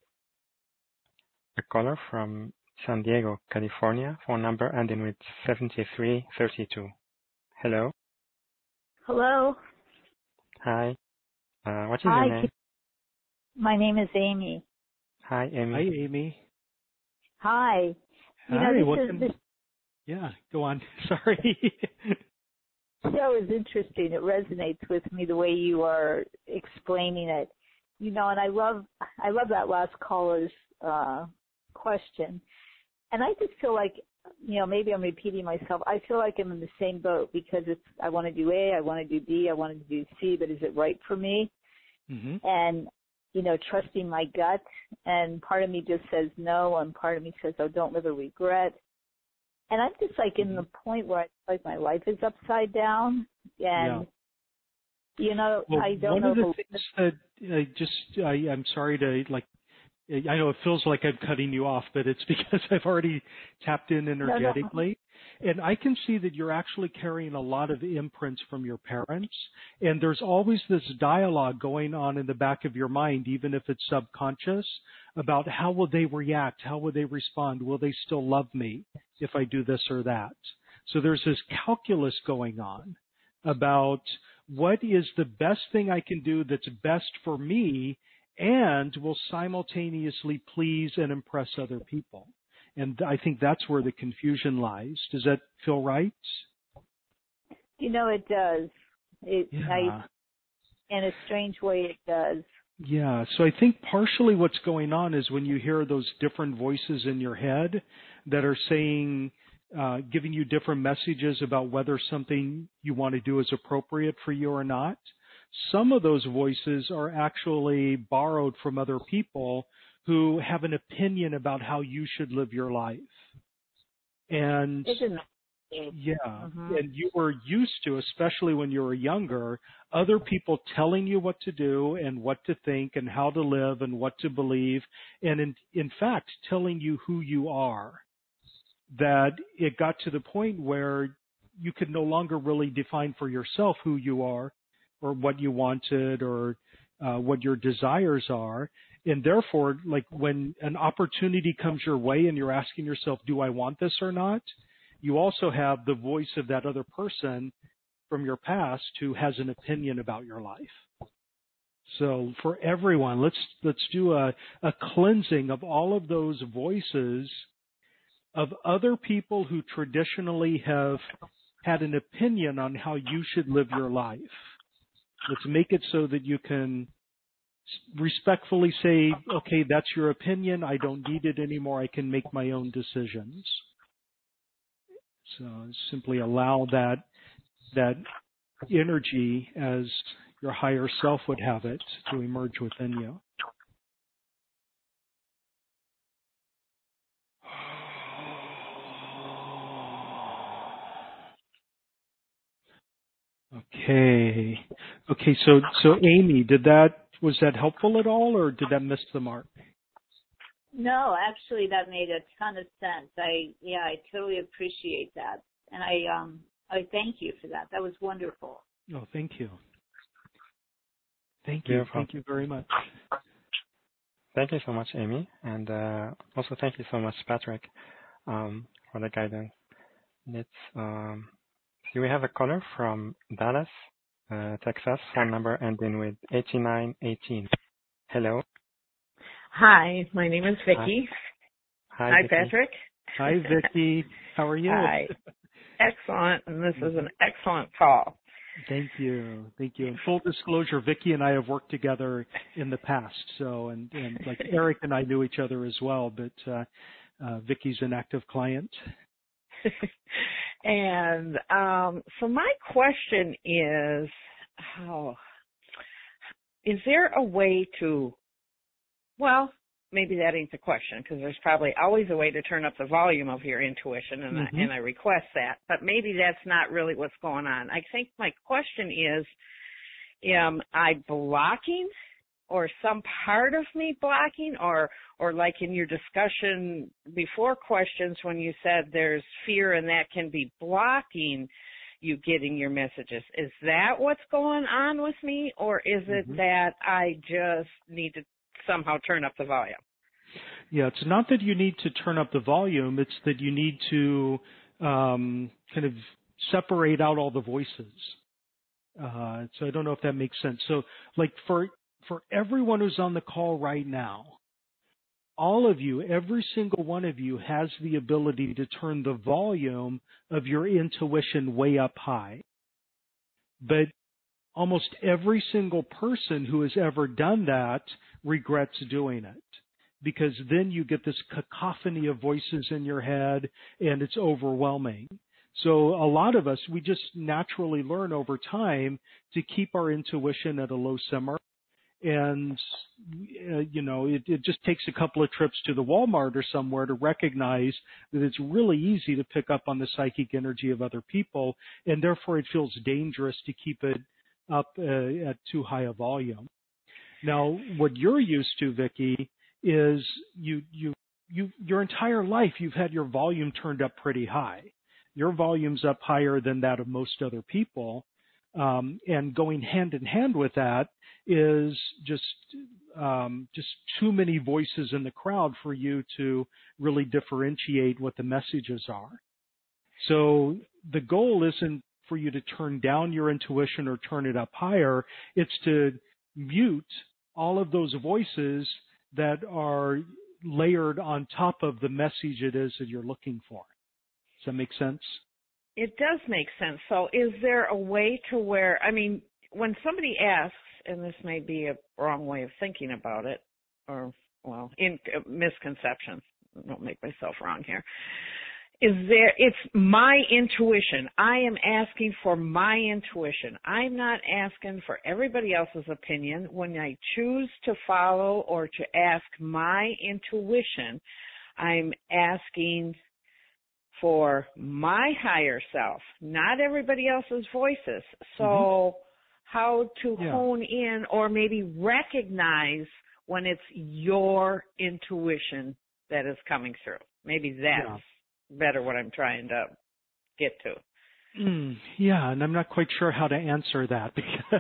caller from San Diego, California, phone number ending with 7332. Hello. Hello. Hi. What is Hi. your name? My name is Amy. Hi, Amy. Hi, Amy. Hi. You Hi. know, this Yeah, go on. Sorry. show is interesting. It resonates with me the way you are explaining it. You know, and I love that last caller's question. And I just feel like, you know, maybe I'm repeating myself. I feel like I'm in the same boat because I want to do A, I want to do B, I want to do C, but is it right for me? Mm-hmm. And, you know, trusting my gut. And part of me just says no, and part of me says, oh, don't live a regret. And I'm just like in the point where I feel like my life is upside down. And, you know, well, I don't one know. of the things that I'm sorry to I know it feels like I'm cutting you off, but it's because I've already tapped in energetically. No. And I can see that you're actually carrying a lot of imprints from your parents. And there's always this dialogue going on in the back of your mind, even if it's subconscious, about how will they react? How will they respond? Will they still love me if I do this or that? So there's this calculus going on about what is the best thing I can do that's best for me and will simultaneously please and impress other people. And I think that's where the confusion lies. Does that feel right? You know, it does. In a strange way, it does. Yeah. So I think partially what's going on is when you hear those different voices in your head that are saying, giving you different messages about whether something you want to do is appropriate for you or not. Some of those voices are actually borrowed from other people who have an opinion about how you should live your life. And and you were used to, especially when you were younger, other people telling you what to do and what to think and how to live and what to believe, and in fact, telling you who you are. That it got to the point where you could no longer really define for yourself who you are, or what you wanted, or what your desires are. And therefore, like when an opportunity comes your way and you're asking yourself, do I want this or not? You also have the voice of that other person from your past who has an opinion about your life. So for everyone, let's do a cleansing of all of those voices of other people who traditionally have had an opinion on how you should live your life. Let's make it so that you can respectfully say, okay, that's your opinion. I don't need it anymore. I can make my own decisions. So simply allow that energy, as your higher self would have it, to emerge within you. Okay. So Amy, was that helpful at all, or did that miss the mark? No, actually that made a ton of sense. I totally appreciate that. And I thank you for that. That was wonderful. Oh, thank you. Thank you. Thank you very much. Thank you so much, Amy. And also thank you so much, Patrick, for the guidance. We have a caller from Dallas, Texas, phone number ending with 8918. Hello. Hi, my name is Vicki. Hi, Vicki. Patrick. Hi, Vicki. How are you? Hi. Excellent, and this is an excellent call. Thank you. In full disclosure, Vicki and I have worked together in the past. So, and like Eric and I knew each other as well, but Vicki's an active client. And so my question is, is there a way to, well, maybe that ain't the question, because there's probably always a way to turn up the volume of your intuition, and I request that. But maybe that's not really what's going on. I think my question is, am I blocking, or some part of me blocking, or like in your discussion before questions when you said there's fear and that can be blocking you getting your messages. Is that what's going on with me, or is it that I just need to somehow turn up the volume? Yeah, it's not that you need to turn up the volume. It's that you need to kind of separate out all the voices. So I don't know if that makes sense. So like for everyone who's on the call right now, all of you, every single one of you has the ability to turn the volume of your intuition way up high. But almost every single person who has ever done that regrets doing it, because then you get this cacophony of voices in your head and it's overwhelming. So a lot of us, we just naturally learn over time to keep our intuition at a low simmer. And, it just takes a couple of trips to the Walmart or somewhere to recognize that it's really easy to pick up on the psychic energy of other people, and therefore it feels dangerous to keep it up at too high a volume. Now, what you're used to, Vicki, is your entire life you've had your volume turned up pretty high. Your volume's up higher than that of most other people. And going hand in hand with that is just too many voices in the crowd for you to really differentiate what the messages are. So the goal isn't for you to turn down your intuition or turn it up higher. It's to mute all of those voices that are layered on top of the message it is that you're looking for. Does that make sense? It does make sense. So is there a way to where, when somebody asks, and this may be a wrong way of thinking about it, or, in misconceptions, don't make myself wrong here, it's my intuition. I am asking for my intuition. I'm not asking for everybody else's opinion. When I choose to follow or to ask my intuition, I'm asking for my higher self, not everybody else's voices. So how to hone in or maybe recognize when it's your intuition that is coming through. Maybe that's better what I'm trying to get to. And I'm not quite sure how to answer that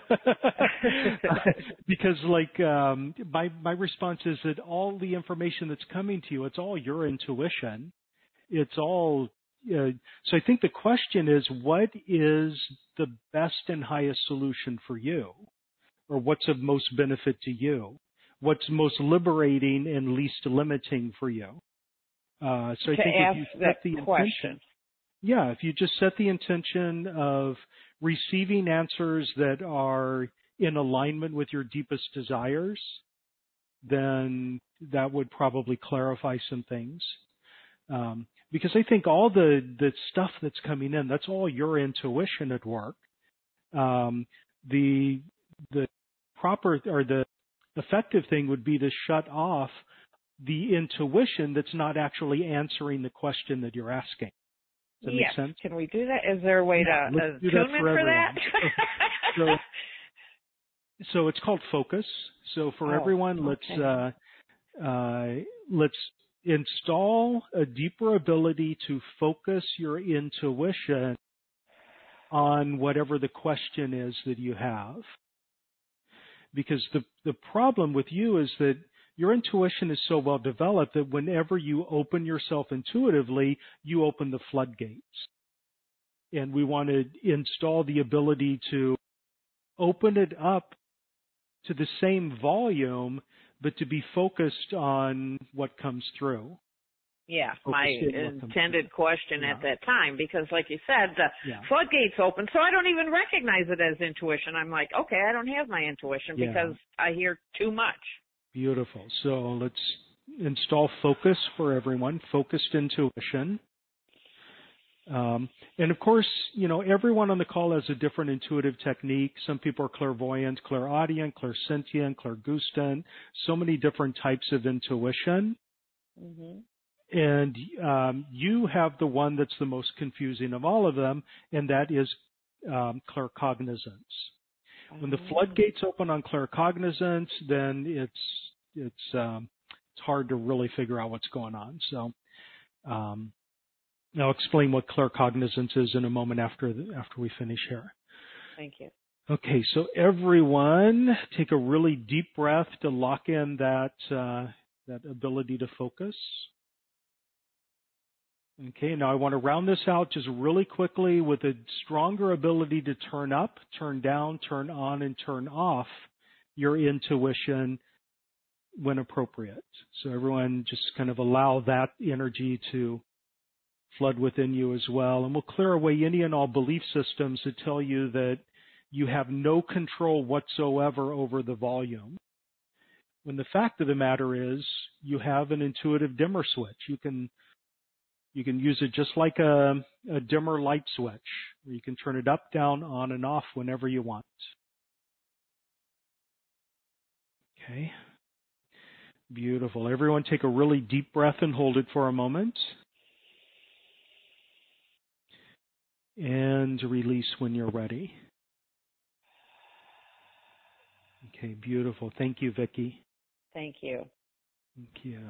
because my response is that all the information that's coming to you, it's all your intuition. It's all, so I think the question is, what is the best and highest solution for you? Or what's of most benefit to you? What's most liberating and least limiting for you? So I think if you set the intention, if you just set the intention of receiving answers that are in alignment with your deepest desires, then that would probably clarify some things. Because I think all the stuff that's coming in, that's all your intuition at work. The proper or the effective thing would be to shut off the intuition that's not actually answering the question that you're asking. Does that make sense? Can we do that? Is there a way to tune in for that? So it's called focus. So for everyone, let's install a deeper ability to focus your intuition on whatever the question is that you have. Because the problem with you is that your intuition is so well developed that whenever you open yourself intuitively, you open the floodgates. And we want to install the ability to open it up to the same volume, but to be focused on what comes through. Yeah, my intended question at that time, because like you said, the floodgates open, so I don't even recognize it as intuition. I'm like, okay, I don't have my intuition because I hear too much. Beautiful. So let's install focus for everyone, focused intuition. And of course, everyone on the call has a different intuitive technique. Some people are clairvoyant, clairaudient, clairsentient, clairgustant, so many different types of intuition. Mm-hmm. And you have the one that's the most confusing of all of them, and that is claircognizance. When the floodgates open on claircognizance, then it's hard to really figure out what's going on. So I'll explain what claircognizance is in a moment after we finish here. Thank you. Okay, so everyone, take a really deep breath to lock in that ability to focus. Okay, now I want to round this out just really quickly with a stronger ability to turn up, turn down, turn on, and turn off your intuition when appropriate. So everyone just kind of allow that energy to flood within you as well. And we'll clear away any and all belief systems that tell you that you have no control whatsoever over the volume. When the fact of the matter is, you have an intuitive dimmer switch. You can use it just like a dimmer light switch, where you can turn it up, down, on, and off whenever you want. Okay. Beautiful. Everyone take a really deep breath and hold it for a moment. And release when you're ready. Okay, beautiful. Thank you, Vicki. Thank you. Thank you.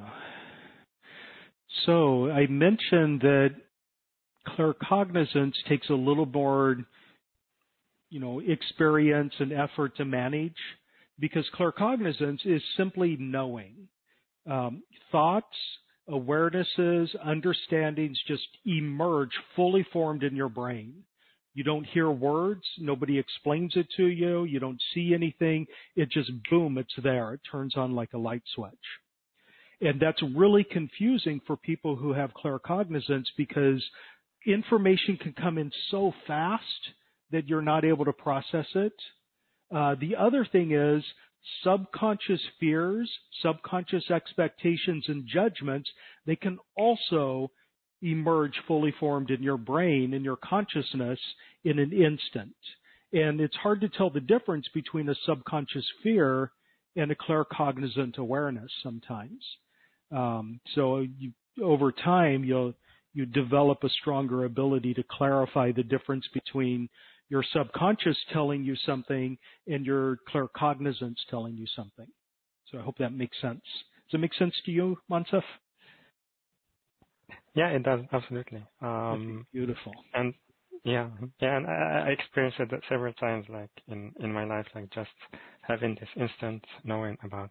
So I mentioned that claircognizance takes a little more, experience and effort to manage, because claircognizance is simply knowing. Thoughts, awarenesses, understandings just emerge fully formed in your brain. You don't hear words. Nobody explains it to you. You don't see anything. It just, boom, it's there. It turns on like a light switch. And that's really confusing for people who have claircognizance, because information can come in so fast that you're not able to process it. The other thing is subconscious fears, subconscious expectations and judgments, they can also emerge fully formed in your brain, in your consciousness, in an instant. And it's hard to tell the difference between a subconscious fear and a claircognizant awareness sometimes. So over time, you develop a stronger ability to clarify the difference between your subconscious telling you something and your claircognizance telling you something. So I hope that makes sense. Does it make sense to you, Moncef? Yeah, it does, absolutely. Beautiful. And and I experienced it several times, like in my life, like just having this instant knowing about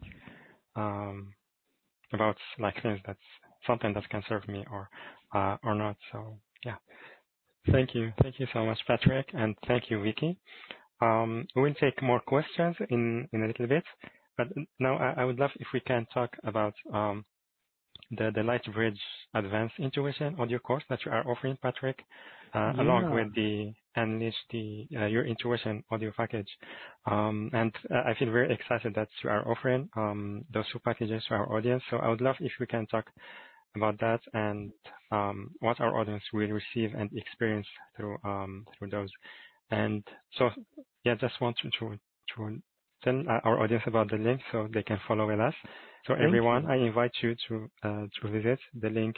like things that's something that can serve me or not. So yeah, thank you so much, Patrick, and thank you, Vicki. We will take more questions in a little bit, but now I would love if we can talk about the Lightbridge Advanced Intuition audio course that you are offering, Patrick, along with the Unleash Your Intuition audio package. And I feel very excited that you are offering those two packages to our audience. So I would love if we can talk about that and what our audience will receive and experience through those. And so, yeah, just want to tell our audience about the link so they can follow with us. So everyone, I invite you to visit the link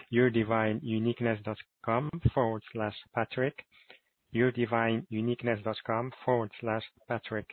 yourdivineuniqueness.com/Patrick, yourdivineuniqueness.com/Patrick,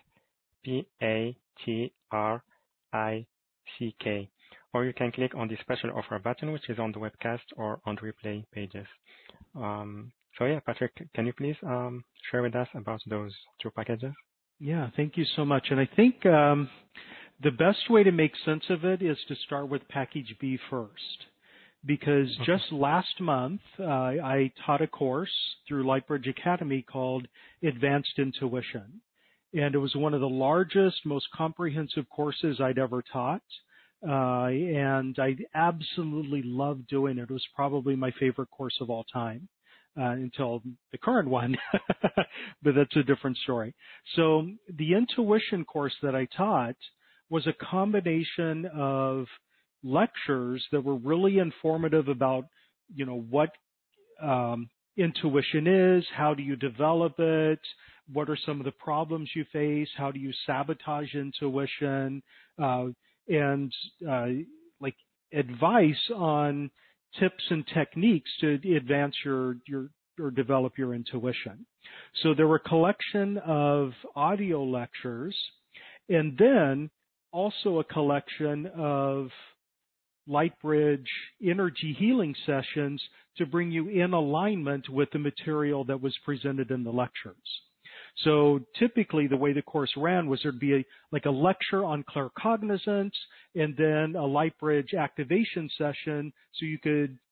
PATRICK. Or you can click on the special offer button, which is on the webcast or on the replay pages. So yeah, Patrick, can you please share with us about those two packages? Yeah, thank you so much. And I think the best way to make sense of it is to start with package B first, because just last month I taught a course through Lightbridge Academy called Advanced Intuition. And it was one of the largest, most comprehensive courses I'd ever taught. And I absolutely loved doing it. It was probably my favorite course of all time. Until the current one, but that's a different story. So the intuition course that I taught was a combination of lectures that were really informative about, what intuition is, how do you develop it, what are some of the problems you face, how do you sabotage intuition, and like advice on tips and techniques to advance your or develop your intuition. So there were a collection of audio lectures, and then also a collection of Lightbridge energy healing sessions to bring you in alignment with the material that was presented in the lectures. So typically the way the course ran was there'd be a lecture on claircognizance and then a Lightbridge activation session so you could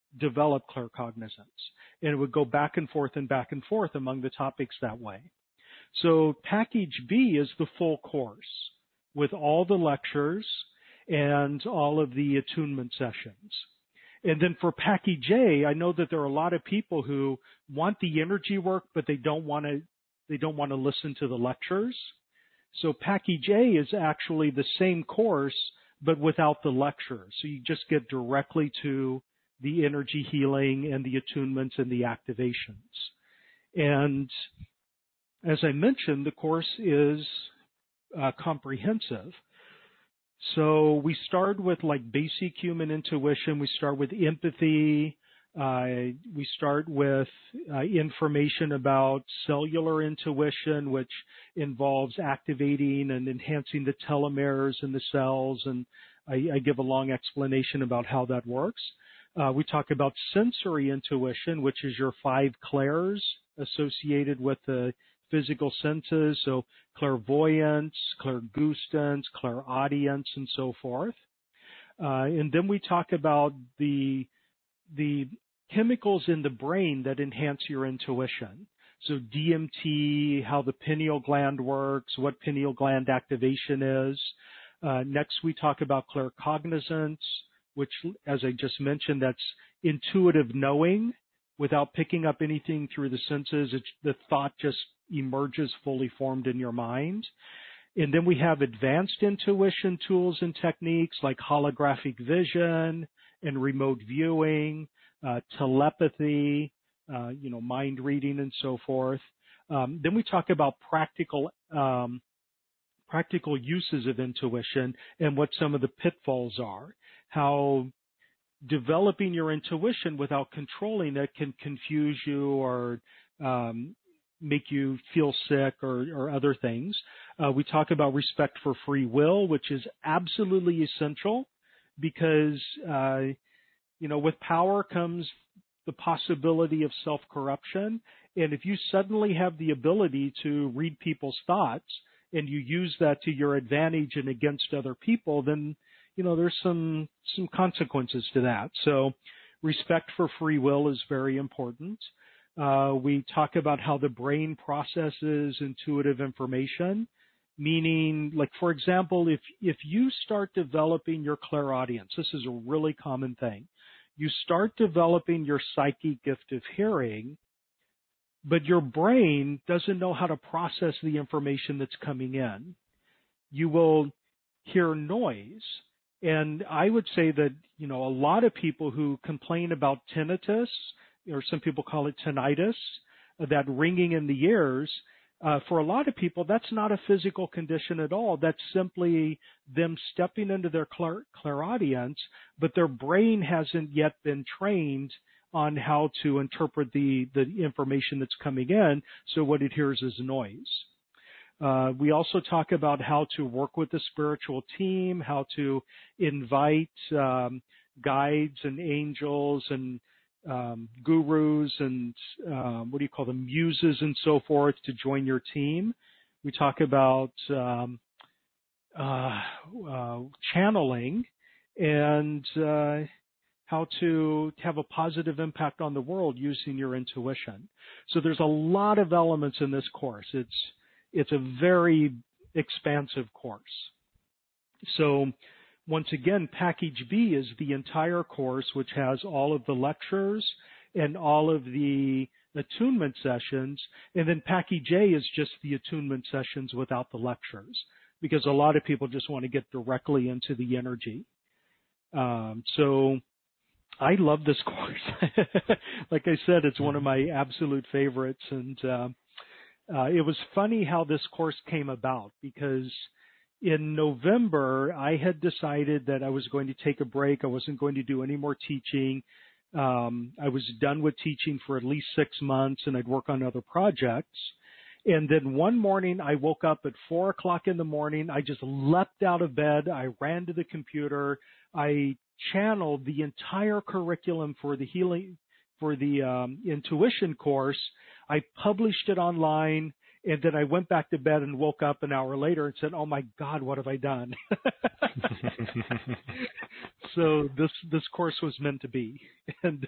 develop claircognizance. And it would go back and forth among the topics that way. So package B is the full course with all the lectures and all of the attunement sessions. And then for package A, I know that there are a lot of people who want the energy work, but they don't want to listen to the lectures. So package A is actually the same course, but without the lectures. So you just get directly to the energy healing and the attunements and the activations. And as I mentioned, the course is comprehensive. So we start with like basic human intuition. We start with empathy. We start with information about cellular intuition, which involves activating and enhancing the telomeres in the cells. And I give a long explanation about how that works. We talk about sensory intuition, which is your 5 clairs associated with the physical senses, so clairvoyance, clairgustance, clairaudience, and so forth. And then we talk about the chemicals in the brain that enhance your intuition. So DMT, how the pineal gland works, what pineal gland activation is. Next, we talk about claircognizance, which, as I just mentioned, that's intuitive knowing without picking up anything through the senses. The thought just emerges fully formed in your mind. And then we have advanced intuition tools and techniques like holographic vision and remote viewing, telepathy, mind reading and so forth. Then we talk about practical uses of intuition and what some of the pitfalls are, how developing your intuition without controlling it can confuse you or make you feel sick or other things. We talk about respect for free will, which is absolutely essential because, with power comes the possibility of self-corruption. And if you suddenly have the ability to read people's thoughts and you use that to your advantage and against other people, then, there's some consequences to that. So respect for free will is very important. We talk about how the brain processes intuitive information, meaning, like, for example, if you start developing your clairaudience, this is a really common thing. You start developing your psychic gift of hearing, but your brain doesn't know how to process the information that's coming in. You will hear noise. And I would say that, a lot of people who complain about tinnitus, or some people call it tinnitus, that ringing in the ears, for a lot of people, that's not a physical condition at all. That's simply them stepping into their clairaudience, but their brain hasn't yet been trained on how to interpret the information that's coming in, so what it hears is noise. We also talk about how to work with the spiritual team, how to invite guides and angels and gurus and muses and so forth to join your team. We talk about channeling and how to have a positive impact on the world using your intuition. So there's a lot of elements in this course. It's a very expansive course. So once again, Package B is the entire course, which has all of the lectures and all of the attunement sessions. And then Package A is just the attunement sessions without the lectures, because a lot of people just want to get directly into the energy. So I love this course. Like I said, it's one of my absolute favorites. And it was funny how this course came about, because in November, I had decided that I was going to take a break. I wasn't going to do any more teaching. I was done with teaching for at least 6 months, and I'd work on other projects. And then one morning, I woke up at 4 o'clock in the morning. I just leapt out of bed. I ran to the computer. I channeled the entire curriculum for the intuition course. I published it online, And then I went back to bed and woke up an hour later and said, "Oh my God, what have I done?" So this course was meant to be. And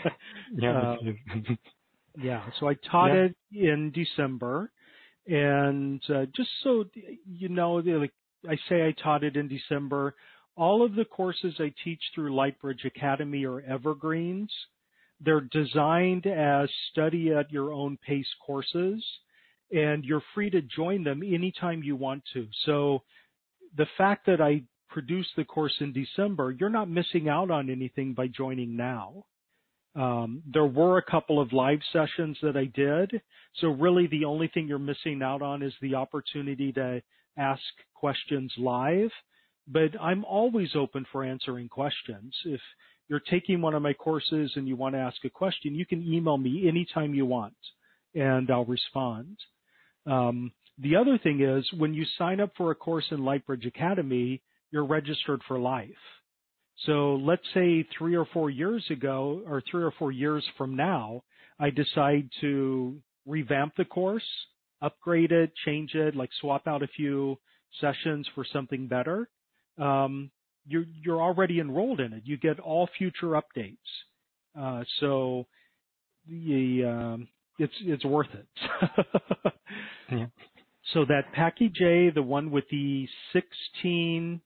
yeah, so I taught it in December, and just so you know, like I say, I taught it in December. All of the courses I teach through Lightbridge Academy are evergreens. They're designed as study at your own pace courses, and you're free to join them anytime you want to. So the fact that I produced the course in December, you're not missing out on anything by joining now. There were a couple of live sessions that I did. So really the only thing you're missing out on is the opportunity to ask questions live. But I'm always open for answering questions. If you're taking one of my courses and you want to ask a question, you can email me anytime you want, and I'll respond. The other thing is, when you sign up for a course in Lightbridge Academy, you're registered for life. So let's say 3 or 4 years ago, or 3 or 4 years from now, I decide to revamp the course, upgrade it, change it, like swap out a few sessions for something better. You're already enrolled in it. You get all future updates. So it's worth it. Yeah. So that package A, the one with the 16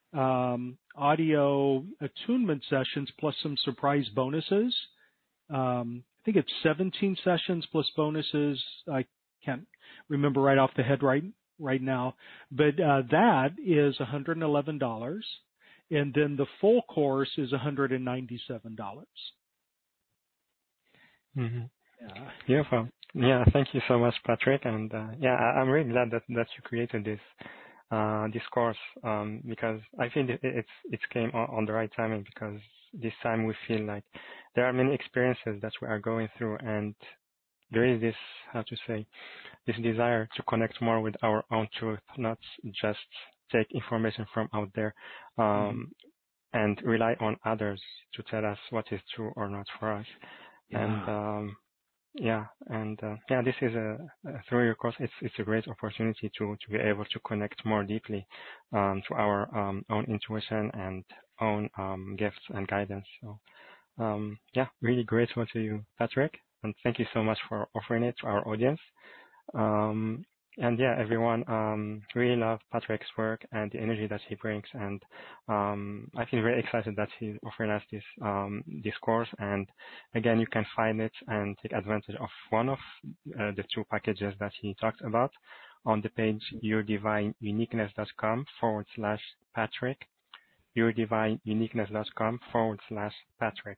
audio attunement sessions plus some surprise bonuses. I think it's 17 sessions plus bonuses. I can't remember right off the head right now, but that is $111, and then the full course is $197. Mm-hmm. Yeah. Beautiful. Yeah, thank you so much, Patrick. And I'm really glad that you created this course, because I think it came on the right timing, because this time we feel like there are many experiences that we are going through, and there is this, this desire to connect more with our own truth, not just take information from out there, and rely on others to tell us what is true or not for us. Yeah. And this is through your course, it's a great opportunity to be able to connect more deeply to our own intuition and own gifts and guidance. So really grateful to you, Patrick, and thank you so much for offering it to our audience. And everyone really love Patrick's work and the energy that he brings, and I feel very excited that he's offering us this course. And again, you can find it and take advantage of one of the 2 packages that he talked about on the page yourdivineuniqueness.com/Patrick, yourdivineuniqueness.com/Patrick,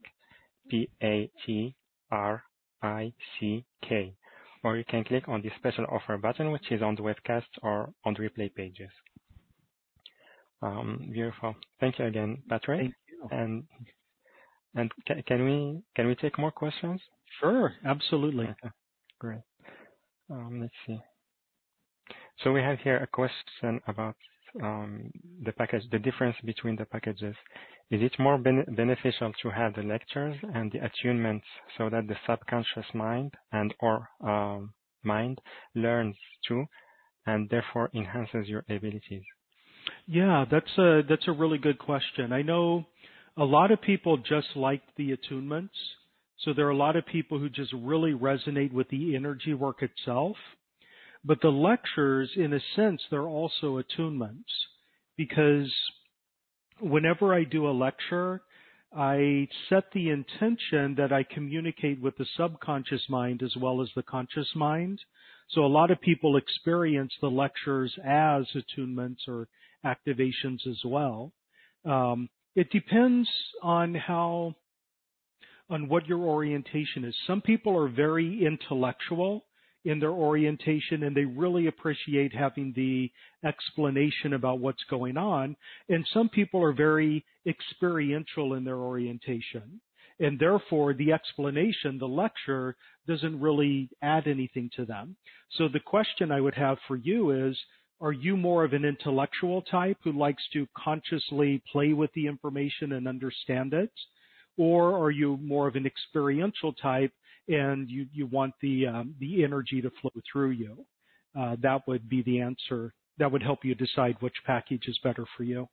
PATRICK. Or you can click on the special offer button, which is on the webcast or on the replay pages. Beautiful. Thank you again, Patrick. Thank you. And can we take more questions? Sure, absolutely. Okay, great. Let's see. So we have here a question about the package, the difference between the packages. Is it more beneficial to have the lectures and the attunements so that the subconscious mind or mind learns too, and therefore enhances your abilities? Yeah, that's a really good question. I know a lot of people just like the attunements. So there are a lot of people who just really resonate with the energy work itself. But the lectures, in a sense, they're also attunements, because whenever I do a lecture, I set the intention that I communicate with the subconscious mind as well as the conscious mind. So a lot of people experience the lectures as attunements or activations as well. It depends on what your orientation is. Some people are very intellectual in their orientation, and they really appreciate having the explanation about what's going on. And some people are very experiential in their orientation. And therefore, the explanation, the lecture, doesn't really add anything to them. So the question I would have for you is, are you more of an intellectual type who likes to consciously play with the information and understand it? Or are you more of an experiential type and you want the energy to flow through you? that would be the answer. That would help you decide which package is better for you.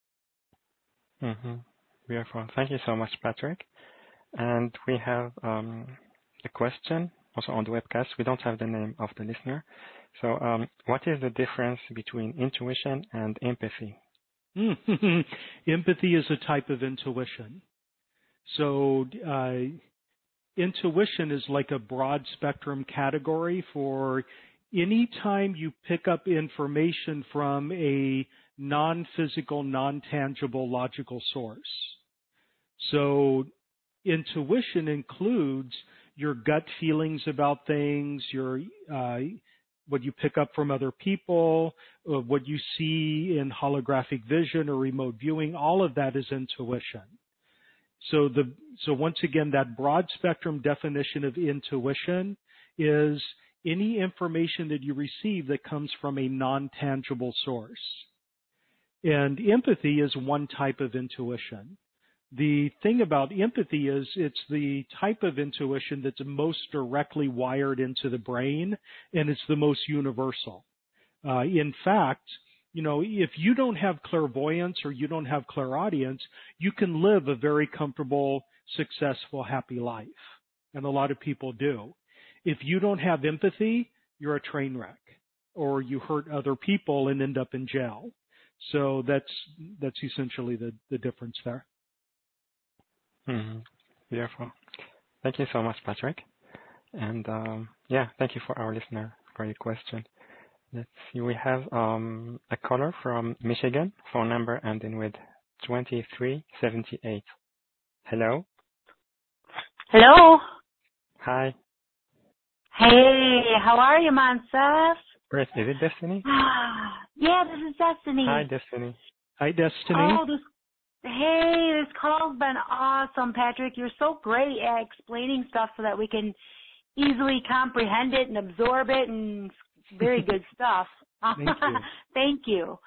Mm-hmm. Beautiful. Thank you so much, Patrick. And we have a question also on the webcast. We don't have the name of the listener. So what is the difference between intuition and empathy? Empathy is a type of intuition. So intuition is like a broad spectrum category for any time you pick up information from a non-physical, non-tangible logical source. So intuition includes your gut feelings about things, your what you pick up from other people, what you see in holographic vision or remote viewing. All of that is intuition. So once again, that broad spectrum definition of intuition is any information that you receive that comes from a non-tangible source. And empathy is one type of intuition. The thing about empathy is it's the type of intuition that's most directly wired into the brain, and it's the most universal. In fact, if you don't have clairvoyance or you don't have clairaudience, you can live a very comfortable, successful, happy life. And a lot of people do. If you don't have empathy, you're a train wreck, or you hurt other people and end up in jail. So that's essentially the difference there. Mm-hmm. Beautiful. Thank you so much, Patrick. And thank you for our listener for your question. Let's see, we have a caller from Michigan, phone number ending with 2378. Hello? Hello. Hi. Hey, how are you, Moncef? Great. Is it Destiny? Yeah, this is Destiny. Hi, Destiny. Hi, Destiny. Oh, this call's been awesome, Patrick. You're so great at explaining stuff so that we can easily comprehend it and absorb it, and very good stuff. Thank you. Thank you.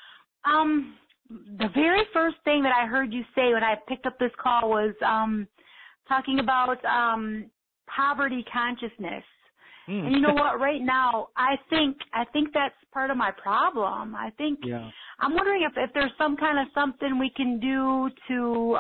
The very first thing that I heard you say when I picked up this call was talking about poverty consciousness. And you know what? Right now, I think that's part of my problem. I'm wondering if there's some kind of something we can do to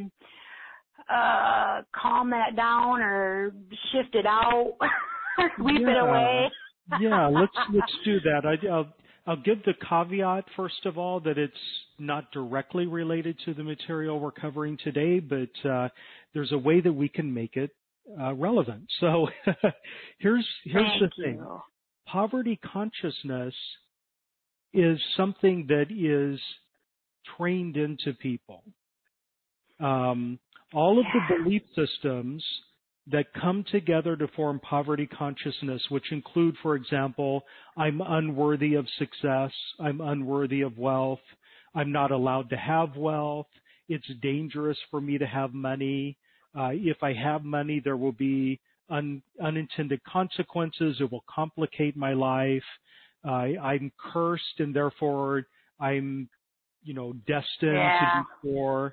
calm that down or shift it out, sweep it away. Yeah, let's do that. I'll give the caveat first of all that it's not directly related to the material we're covering today, but there's a way that we can make it relevant. So here's the thing. Poverty consciousness is something that is trained into people. All of the belief systems that come together to form poverty consciousness, which include, for example, I'm unworthy of success, I'm unworthy of wealth, I'm not allowed to have wealth, it's dangerous for me to have money, if I have money, there will be unintended consequences, it will complicate my life, I'm cursed and therefore I'm destined to be poor,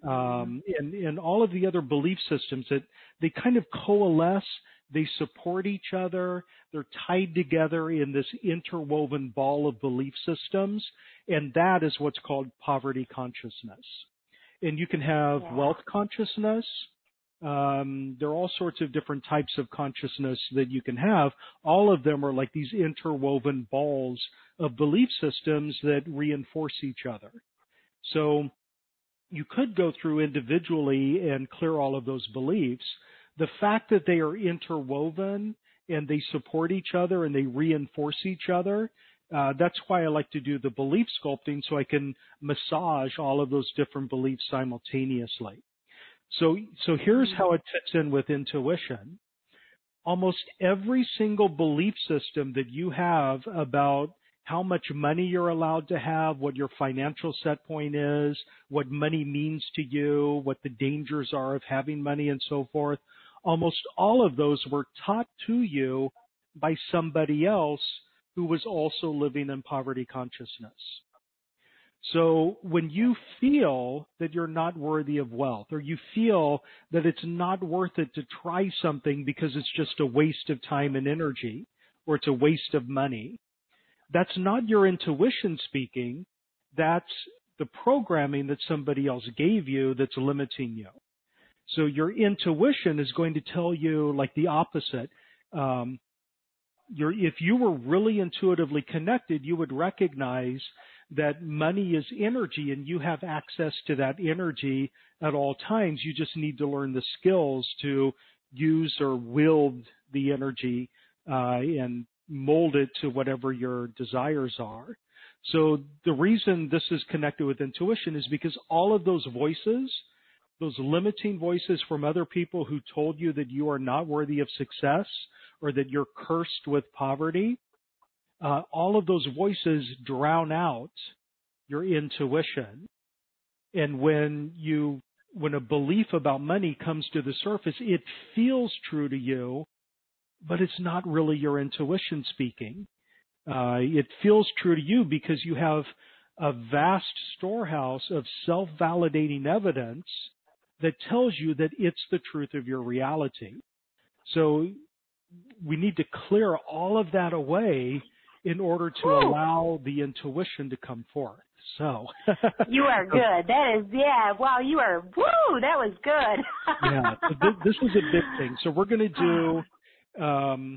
and all of the other belief systems that they kind of coalesce, they support each other, they're tied together in this interwoven ball of belief systems, and that is what's called poverty consciousness. And you can have wealth consciousness. There are all sorts of different types of consciousness that you can have. All of them are like these interwoven balls of belief systems that reinforce each other. So you could go through individually and clear all of those beliefs. The fact that they are interwoven and they support each other and they reinforce each other, that's why I like to do the belief sculpting, so I can massage all of those different beliefs simultaneously. So here's how it fits in with intuition. Almost every single belief system that you have about how much money you're allowed to have, what your financial set point is, what money means to you, what the dangers are of having money and so forth, almost all of those were taught to you by somebody else who was also living in poverty consciousness. So when you feel that you're not worthy of wealth, or you feel that it's not worth it to try something because it's just a waste of time and energy, or it's a waste of money. That's not your intuition speaking. That's the programming that somebody else gave you that's limiting you. So your intuition is going to tell you like the opposite. If you were really intuitively connected, you would recognize that money is energy and you have access to that energy at all times. You just need to learn the skills to use or wield the energy and mold it to whatever your desires are. So the reason this is connected with intuition is because all of those voices, those limiting voices from other people who told you that you are not worthy of success or that you're cursed with poverty, all of those voices drown out your intuition. And when a belief about money comes to the surface, it feels true to you, but it's not really your intuition speaking. It feels true to you because you have a vast storehouse of self-validating evidence that tells you that it's the truth of your reality. So we need to clear all of that away in order to allow the intuition to come forth. So you are good. That is, yeah. Wow, you are. Woo, that was good. Yeah, so this is a big thing. So we're going to do.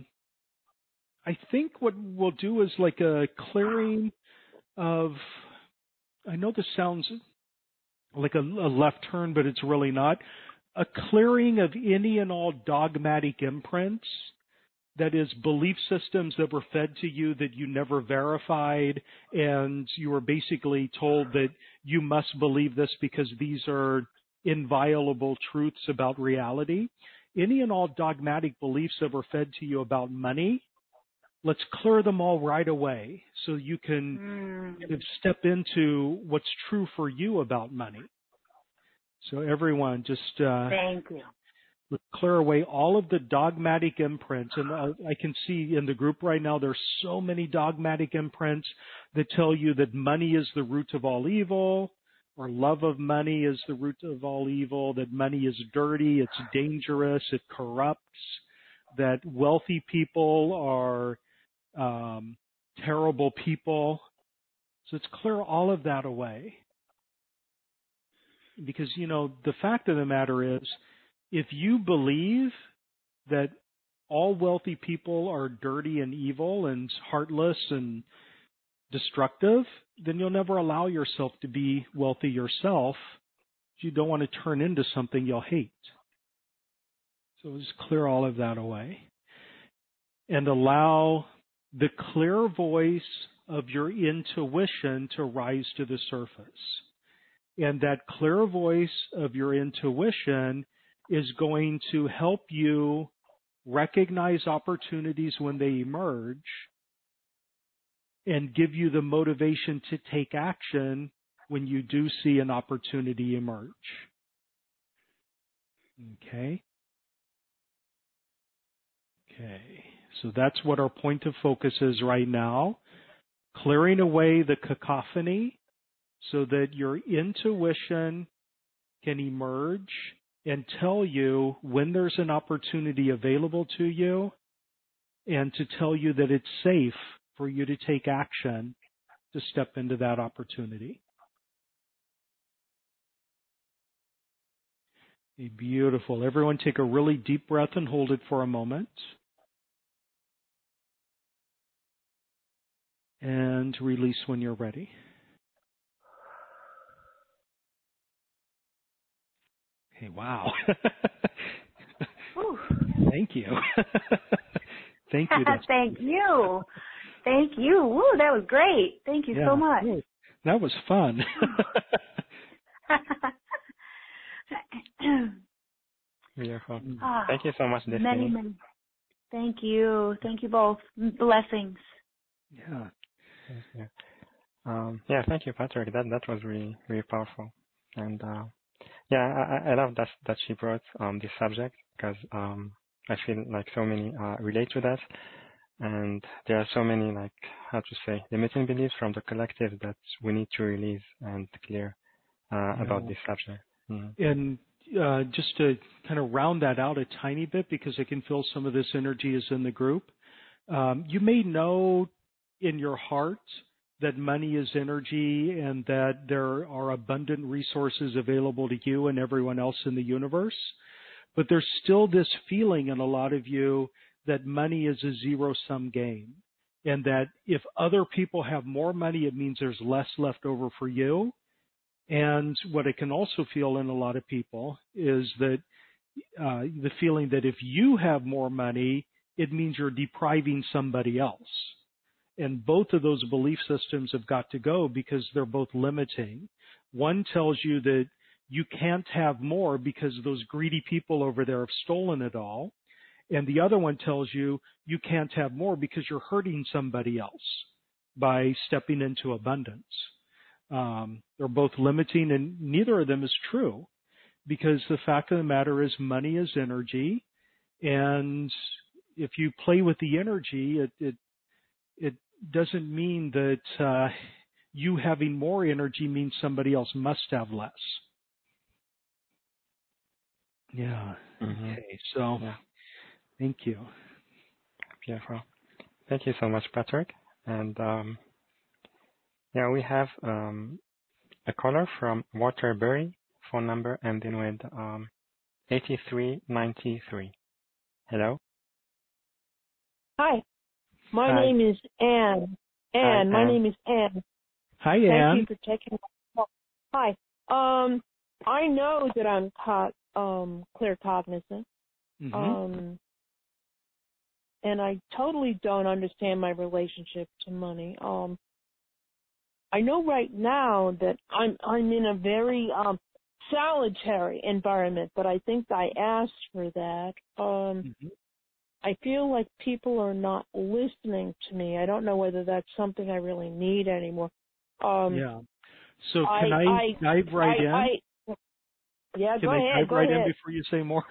I think what we'll do is like a clearing of. I know this sounds like a left turn, but it's really not. A clearing of any and all dogmatic imprints. That is, belief systems that were fed to you that you never verified, and you were basically told that you must believe this because these are inviolable truths about reality. Any and all dogmatic beliefs that were fed to you about money, let's clear them all right away so you can kind of step into what's true for you about money. So everyone just... Thank you. Clear away all of the dogmatic imprints. And I can see in the group right now, there's so many dogmatic imprints that tell you that money is the root of all evil, or love of money is the root of all evil, that money is dirty, it's dangerous, it corrupts, that wealthy people are terrible people. So let's clear all of that away. Because, the fact of the matter is, if you believe that all wealthy people are dirty and evil and heartless and destructive, then you'll never allow yourself to be wealthy yourself. You don't want to turn into something you'll hate. So we'll just clear all of that away and allow the clear voice of your intuition to rise to the surface. And that clear voice of your intuition is going to help you recognize opportunities when they emerge and give you the motivation to take action when you do see an opportunity emerge. Okay. So that's what our point of focus is right now. Clearing away the cacophony so that your intuition can emerge and tell you when there's an opportunity available to you and to tell you that it's safe for you to take action to step into that opportunity. Okay, beautiful. Everyone take a really deep breath and hold it for a moment. And release when you're ready. Hey, wow. Thank you. Thank you. Thank you. Thank you. Woo, that was great. Thank you so much. That was fun. Beautiful. Thank you so much, Destiny. Many. Thank you. Thank you both. Blessings. Yeah. Thank you, Patrick. That was really, really powerful. And I love that she brought this subject because I feel like so many relate to that, and there are so many limiting beliefs from the collective that we need to release and clear about this subject. Mm-hmm. And just to kind of round that out a tiny bit, because I can feel some of this energy is in the group. You may know in your heart that money is energy and that there are abundant resources available to you and everyone else in the universe. But there's still this feeling in a lot of you that money is a zero-sum game, and that if other people have more money, it means there's less left over for you. And what I can also feel in a lot of people is that the feeling that if you have more money, it means you're depriving somebody else. And both of those belief systems have got to go because they're both limiting. One tells you that you can't have more because those greedy people over there have stolen it all. And the other one tells you you can't have more because you're hurting somebody else by stepping into abundance. They're both limiting, and neither of them is true, because the fact of the matter is money is energy. And if you play with the energy, it doesn't mean that you having more energy means somebody else must have less. Yeah. Mm-hmm. Okay. So, thank you. Beautiful. Thank you so much, Patrick. And we have a caller from Waterbury, phone number ending with 8393. Hello. Hi. My name is Anne. Anne. My name is Anne. Hi, Anne. Thank you for taking my call. Hi. I know that I'm claircognizant. Mm-hmm. And I totally don't understand my relationship to money. I know right now that I'm in a very solitary environment, but I think I asked for that. I feel like people are not listening to me. I don't know whether that's something I really need anymore. Yeah. So can I dive right in? Yeah, Can go I ahead. dive right in before you say more?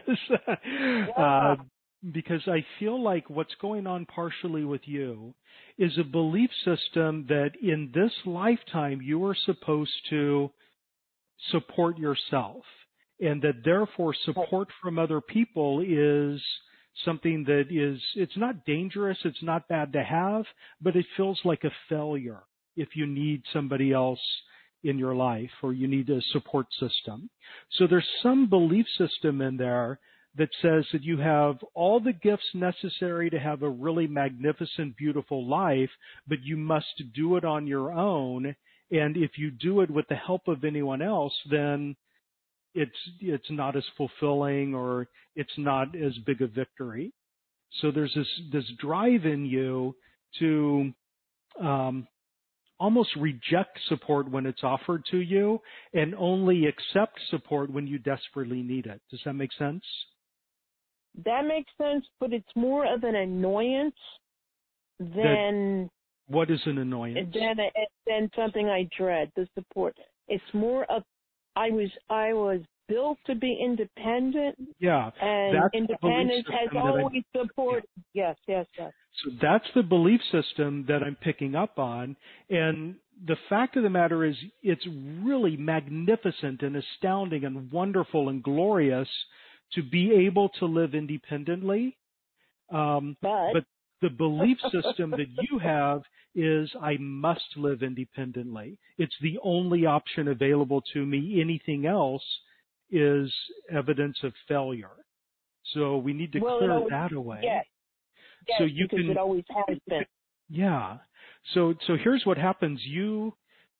Because I feel like what's going on partially with you is a belief system that in this lifetime you are supposed to support yourself, and that therefore support from other people is something that it's not dangerous, it's not bad to have, but it feels like a failure if you need somebody else in your life or you need a support system. So there's some belief system in there that says that you have all the gifts necessary to have a really magnificent, beautiful life, but you must do it on your own. And if you do it with the help of anyone else, then it's not as fulfilling, or it's not as big a victory. So there's this drive in you to almost reject support when it's offered to you, and only accept support when you desperately need it. Does that make sense? That makes sense, but it's more of an annoyance than... What is an annoyance? Than something I dread, the support. It's more of, I was built to be independent. Yeah. And independence has always supported. Yes. So that's the belief system that I'm picking up on. And the fact of the matter is, it's really magnificent and astounding and wonderful and glorious to be able to live independently. But the belief system that you have is, I must live independently. It's the only option available to me. Anything else is evidence of failure. So we need to clear that away. Yes. So you because can, it always has been. Yeah. So here's what happens. You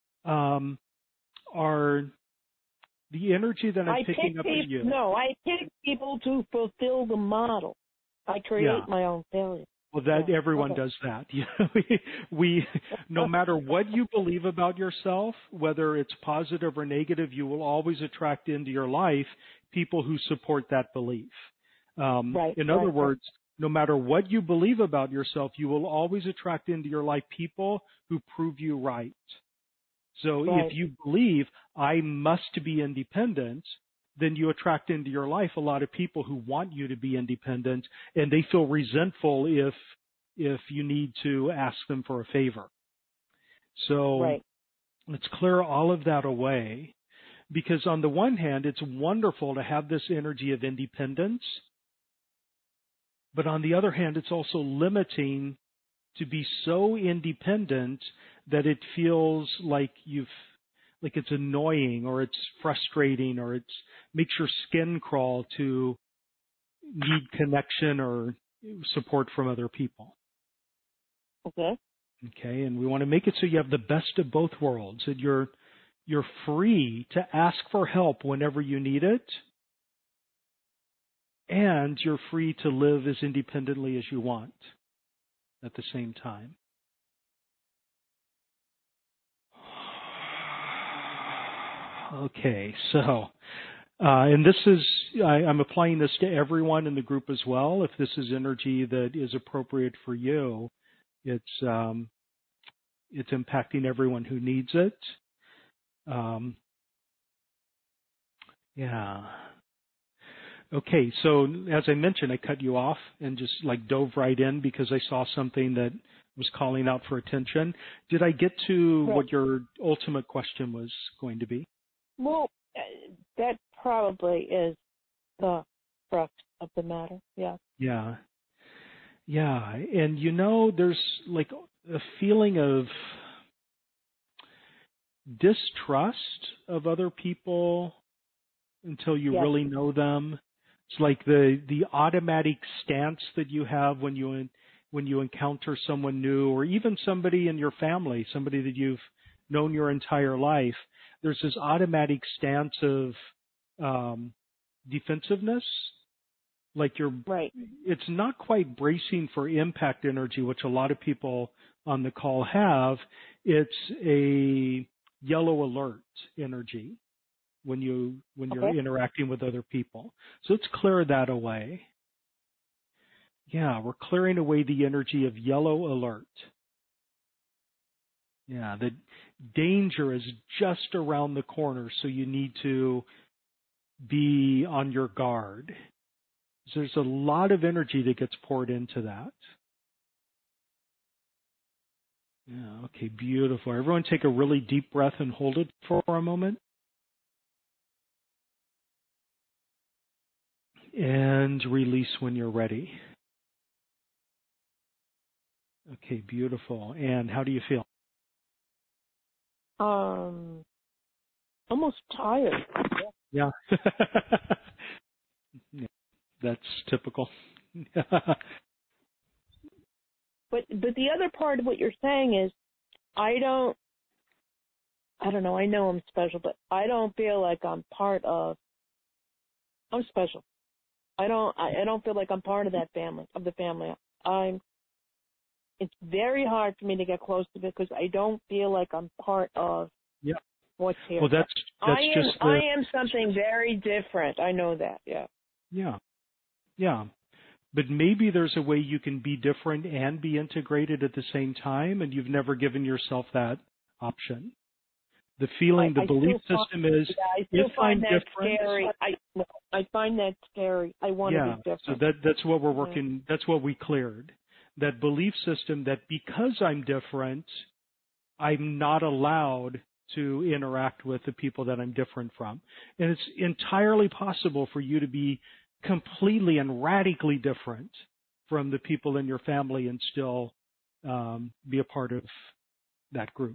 are the energy that I'm picking up in you. No, I pick people to fulfill the model. I create my own failure. Well, everyone does that. We no matter what you believe about yourself, whether it's positive or negative, you will always attract into your life people who support that belief. In other words, no matter what you believe about yourself, you will always attract into your life people who prove you right. So if you believe, I must be independent, then you attract into your life a lot of people who want you to be independent, and they feel resentful if you need to ask them for a favor. So let's clear all of that away, because on the one hand, it's wonderful to have this energy of independence, But on the other hand, it's also limiting to be so independent that it feels like it's annoying or it's frustrating or it makes your skin crawl to need connection or support from other people. Okay. Okay, and we want to make it so you have the best of both worlds, that you're free to ask for help whenever you need it, and you're free to live as independently as you want at the same time. Okay, so, and this is, I'm applying this to everyone in the group as well. If this is energy that is appropriate for you, it's impacting everyone who needs it. Yeah. Okay, so as I mentioned, I cut you off and just dove right in because I saw something that was calling out for attention. Did I get to what your ultimate question was going to be? Well, that probably is the crux of the matter. Yeah. Yeah. Yeah, and there's a feeling of distrust of other people until you really know them. It's like the automatic stance that you have when you encounter someone new, or even somebody in your family, somebody that you've known your entire life. There's this automatic stance of defensiveness. It's not quite bracing for impact energy, which a lot of people on the call have. It's a yellow alert energy when you're interacting with other people. So let's clear that away. Yeah, we're clearing away the energy of yellow alert. Yeah, the danger is just around the corner, so you need to be on your guard. So there's a lot of energy that gets poured into that. Yeah, okay, beautiful. Everyone take a really deep breath and hold it for a moment. And release when you're ready. Okay, beautiful. And how do you feel? Almost tired. Yeah. Yeah, that's typical. But the other part of what you're saying is, I don't know, I know I'm special, but I don't feel like I'm special. I don't feel like I'm part of that family, of the family. It's very hard for me to get close to it because I don't feel like I'm part of what's here. Well, I am something very different. I know that. Yeah. Yeah. Yeah. But maybe there's a way you can be different and be integrated at the same time, and you've never given yourself that option. The feeling, the belief system is, if I'm different, scary. I find that scary. I want to be different. So that's what we're working. That's what we cleared. That belief system that because I'm different, I'm not allowed to interact with the people that I'm different from. And it's entirely possible for you to be completely and radically different from the people in your family and still be a part of that group.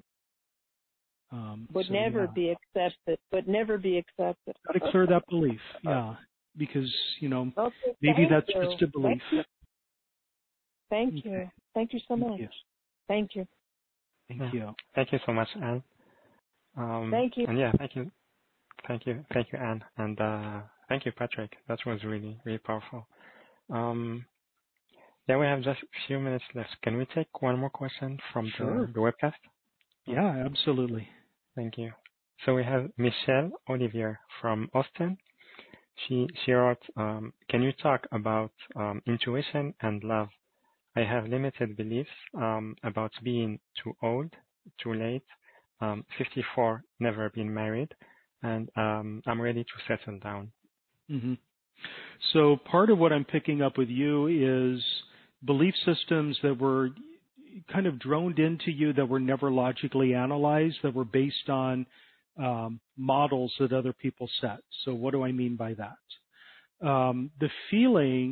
Never be accepted. Got to clear that belief, because maybe that's just a belief. Thank you. Thank you so much. Thank you. Thank you. Thank you so much, Anne. Thank you. And thank you, Anne, and thank you, Patrick. That was really, really powerful. We have just a few minutes left. Can we take one more question from the webcast? Yeah, absolutely. Thank you. So we have Michelle Olivier from Austin. She wrote, can you talk about intuition and love? I have limited beliefs about being too old, too late, 54, never been married, and I'm ready to settle down. Mm-hmm. So part of what I'm picking up with you is belief systems that were kind of droned into you that were never logically analyzed, that were based on models that other people set. So what do I mean by that? The feeling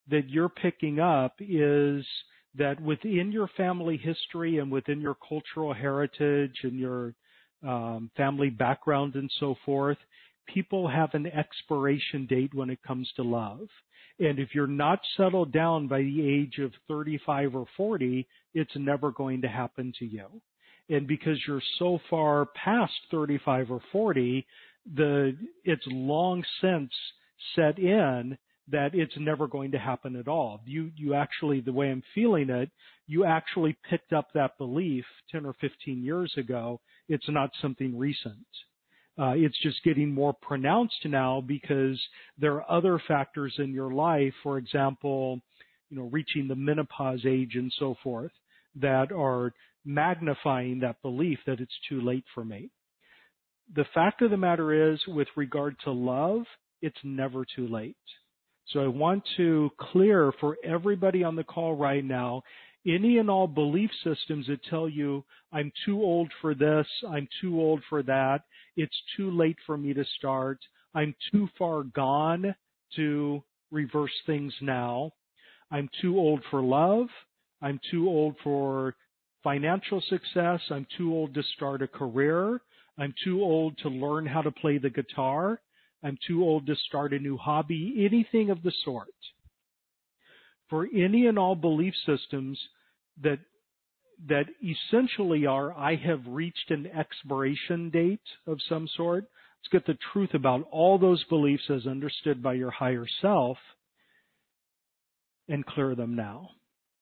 that you're picking up is that within your family history and within your cultural heritage and your family background and so forth, people have an expiration date when it comes to love. And if you're not settled down by the age of 35 or 40, it's never going to happen to you. And because you're so far past 35 or 40, it's long since set in that it's never going to happen at all. You actually, the way I'm feeling it, you actually picked up that belief 10 or 15 years ago. It's not something recent. It's just getting more pronounced now because there are other factors in your life, for example, reaching the menopause age and so forth, that are magnifying that belief that it's too late for me. The fact of the matter is, with regard to love, it's never too late. So I want to clear for everybody on the call right now, any and all belief systems that tell you, I'm too old for this, I'm too old for that, it's too late for me to start, I'm too far gone to reverse things now, I'm too old for love, I'm too old for financial success, I'm too old to start a career, I'm too old to learn how to play the guitar, I'm too old to start a new hobby, anything of the sort. For any and all belief systems that essentially are, I have reached an expiration date of some sort, let's get the truth about all those beliefs as understood by your higher self and clear them now.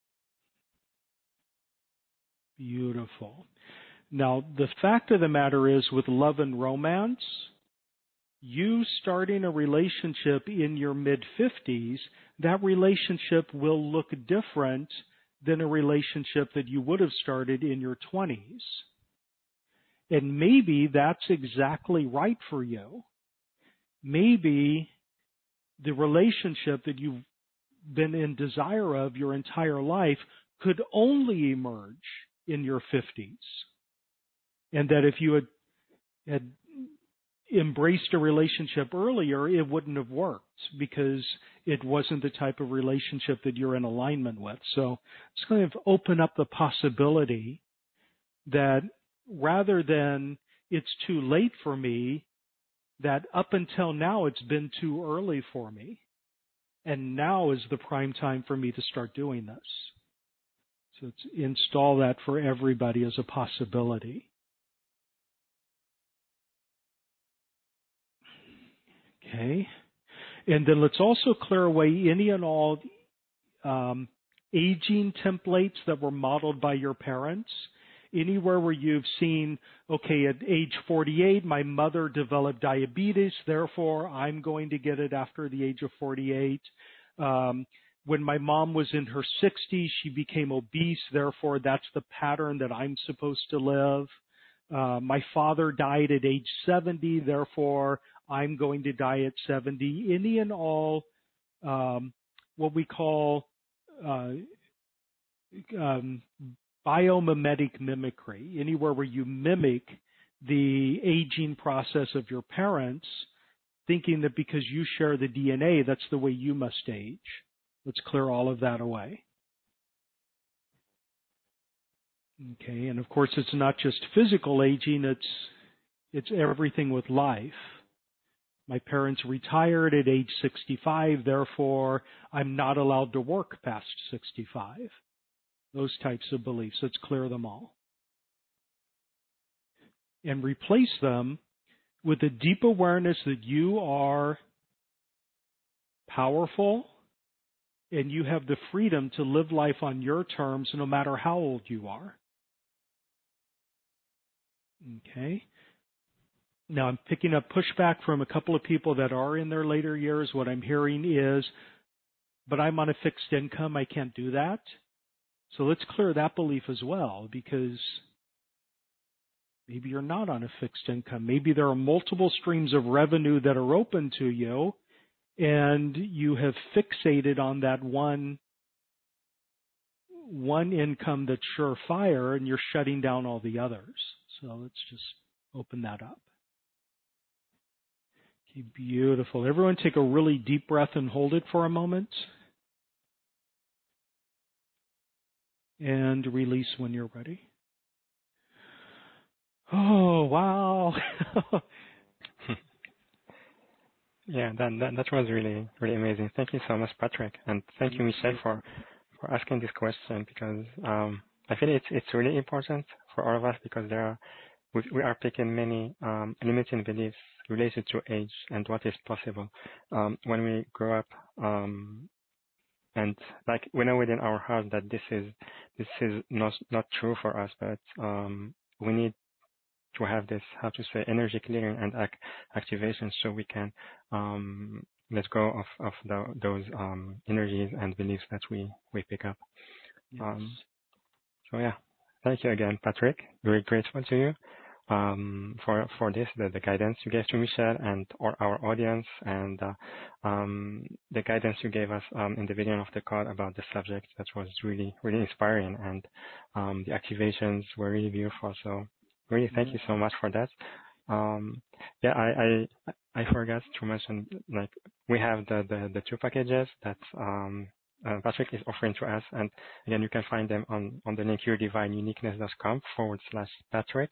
Beautiful. Now, the fact of the matter is, with love and romance, you starting a relationship in your mid-50s, that relationship will look different than a relationship that you would have started in your 20s. And maybe that's exactly right for you. Maybe the relationship that you've been in desire of your entire life could only emerge in your 50s. And that if you had embraced a relationship earlier, it wouldn't have worked because it wasn't the type of relationship that you're in alignment with. So it's going to open up the possibility that rather than it's too late for me, that up until now it's been too early for me. And now is the prime time for me to start doing this. So let's install that for everybody as a possibility. Okay. And then let's also clear away any and all aging templates that were modeled by your parents. Anywhere where you've seen, okay, at age 48, my mother developed diabetes, therefore I'm going to get it after the age of 48. When my mom was in her 60s, she became obese, therefore that's the pattern that I'm supposed to live. My father died at age 70, therefore I'm going to die at 70. Any and all what we call biomimetic mimicry, anywhere where you mimic the aging process of your parents, thinking that because you share the DNA, that's the way you must age. Let's clear all of that away. Okay, and of course it's not just physical aging, it's everything with life. My parents retired at age 65, therefore I'm not allowed to work past 65. Those types of beliefs. Let's clear them all. And replace them with a deep awareness that you are powerful and you have the freedom to live life on your terms no matter how old you are. Okay. Now I'm picking up pushback from a couple of people that are in their later years. What I'm hearing is, but I'm on a fixed income, I can't do that. So let's clear that belief as well, because maybe you're not on a fixed income. Maybe there are multiple streams of revenue that are open to you, and you have fixated on that one income that's surefire, and you're shutting down all the others. So let's just open that up. Okay, beautiful. Everyone take a really deep breath and hold it for a moment. and release when you're ready. Oh, wow. Yeah, that was really, really amazing. Thank you so much, Patrick. And thank you, Michelle, for asking this question, because I feel it's really important for all of us, because we are picking many limiting beliefs related to age and what is possible when we grow up. And like we know within our heart that this is not true for us, but we need to have this, how to say, energy clearing and activation, so we can let go of those energies and beliefs that we pick up. Yes. So yeah, thank you again, Patrick. Very grateful to you for this, the guidance you gave to Michelle and our audience, and the guidance you gave us in the beginning of the call about the subject. That was really, really inspiring, and the activations were really beautiful. So really, thank you so much for that. Yeah, I forgot to mention, like, we have the two packages that Patrick is offering to us, and again, you can find them on the link yourdivineuniqueness.com/Patrick,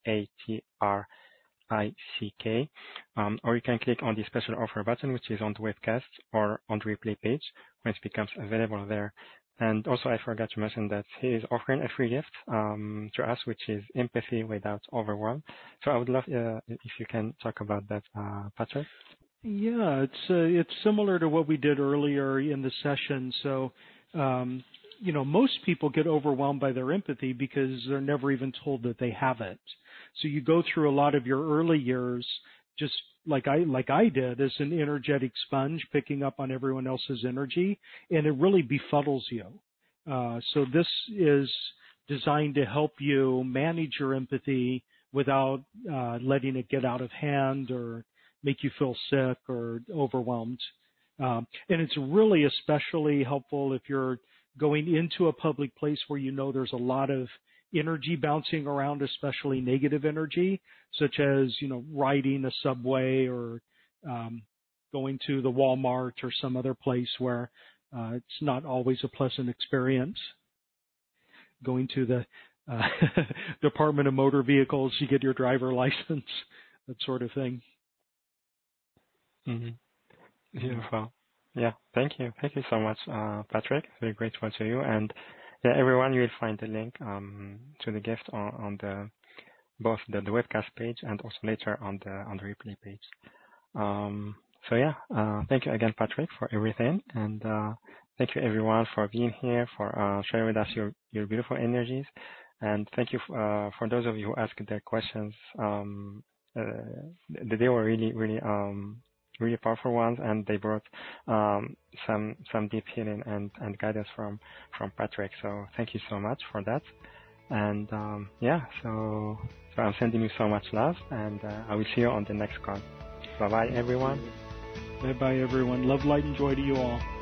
PATRICK, or you can click on the special offer button, which is on the webcast or on the replay page when it becomes available there. And also, I forgot to mention that he is offering a free gift to us, which is empathy without overwhelm. So I would love if you can talk about that, Patrick. Yeah, it's similar to what we did earlier in the session. So, most people get overwhelmed by their empathy because they're never even told that they have it. So you go through a lot of your early years just like I did, as an energetic sponge, picking up on everyone else's energy, and it really befuddles you. So this is designed to help you manage your empathy without letting it get out of hand or make you feel sick or overwhelmed. And it's really especially helpful if you're going into a public place where you know there's a lot of energy bouncing around, especially negative energy, such as, riding a subway or going to the Walmart or some other place where it's not always a pleasant experience. Going to the Department of Motor Vehicles, you get your driver license, that sort of thing. Mm-hmm. Beautiful. Yeah, thank you. Thank you so much, Patrick. Very grateful to you. And yeah, everyone, you will find the link to the gift on both the webcast page and also later on the replay page. So yeah, thank you again, Patrick, for everything, and thank you everyone for being here, for sharing with us your beautiful energies, and thank you for those of you who asked their questions. They were really, really really powerful ones, and they brought some deep healing and guidance from Patrick. So thank you so much for that. And yeah, so I'm sending you so much love, and I will see you on the next call. Bye bye, everyone. Bye bye, everyone. Love, light, and joy to you all.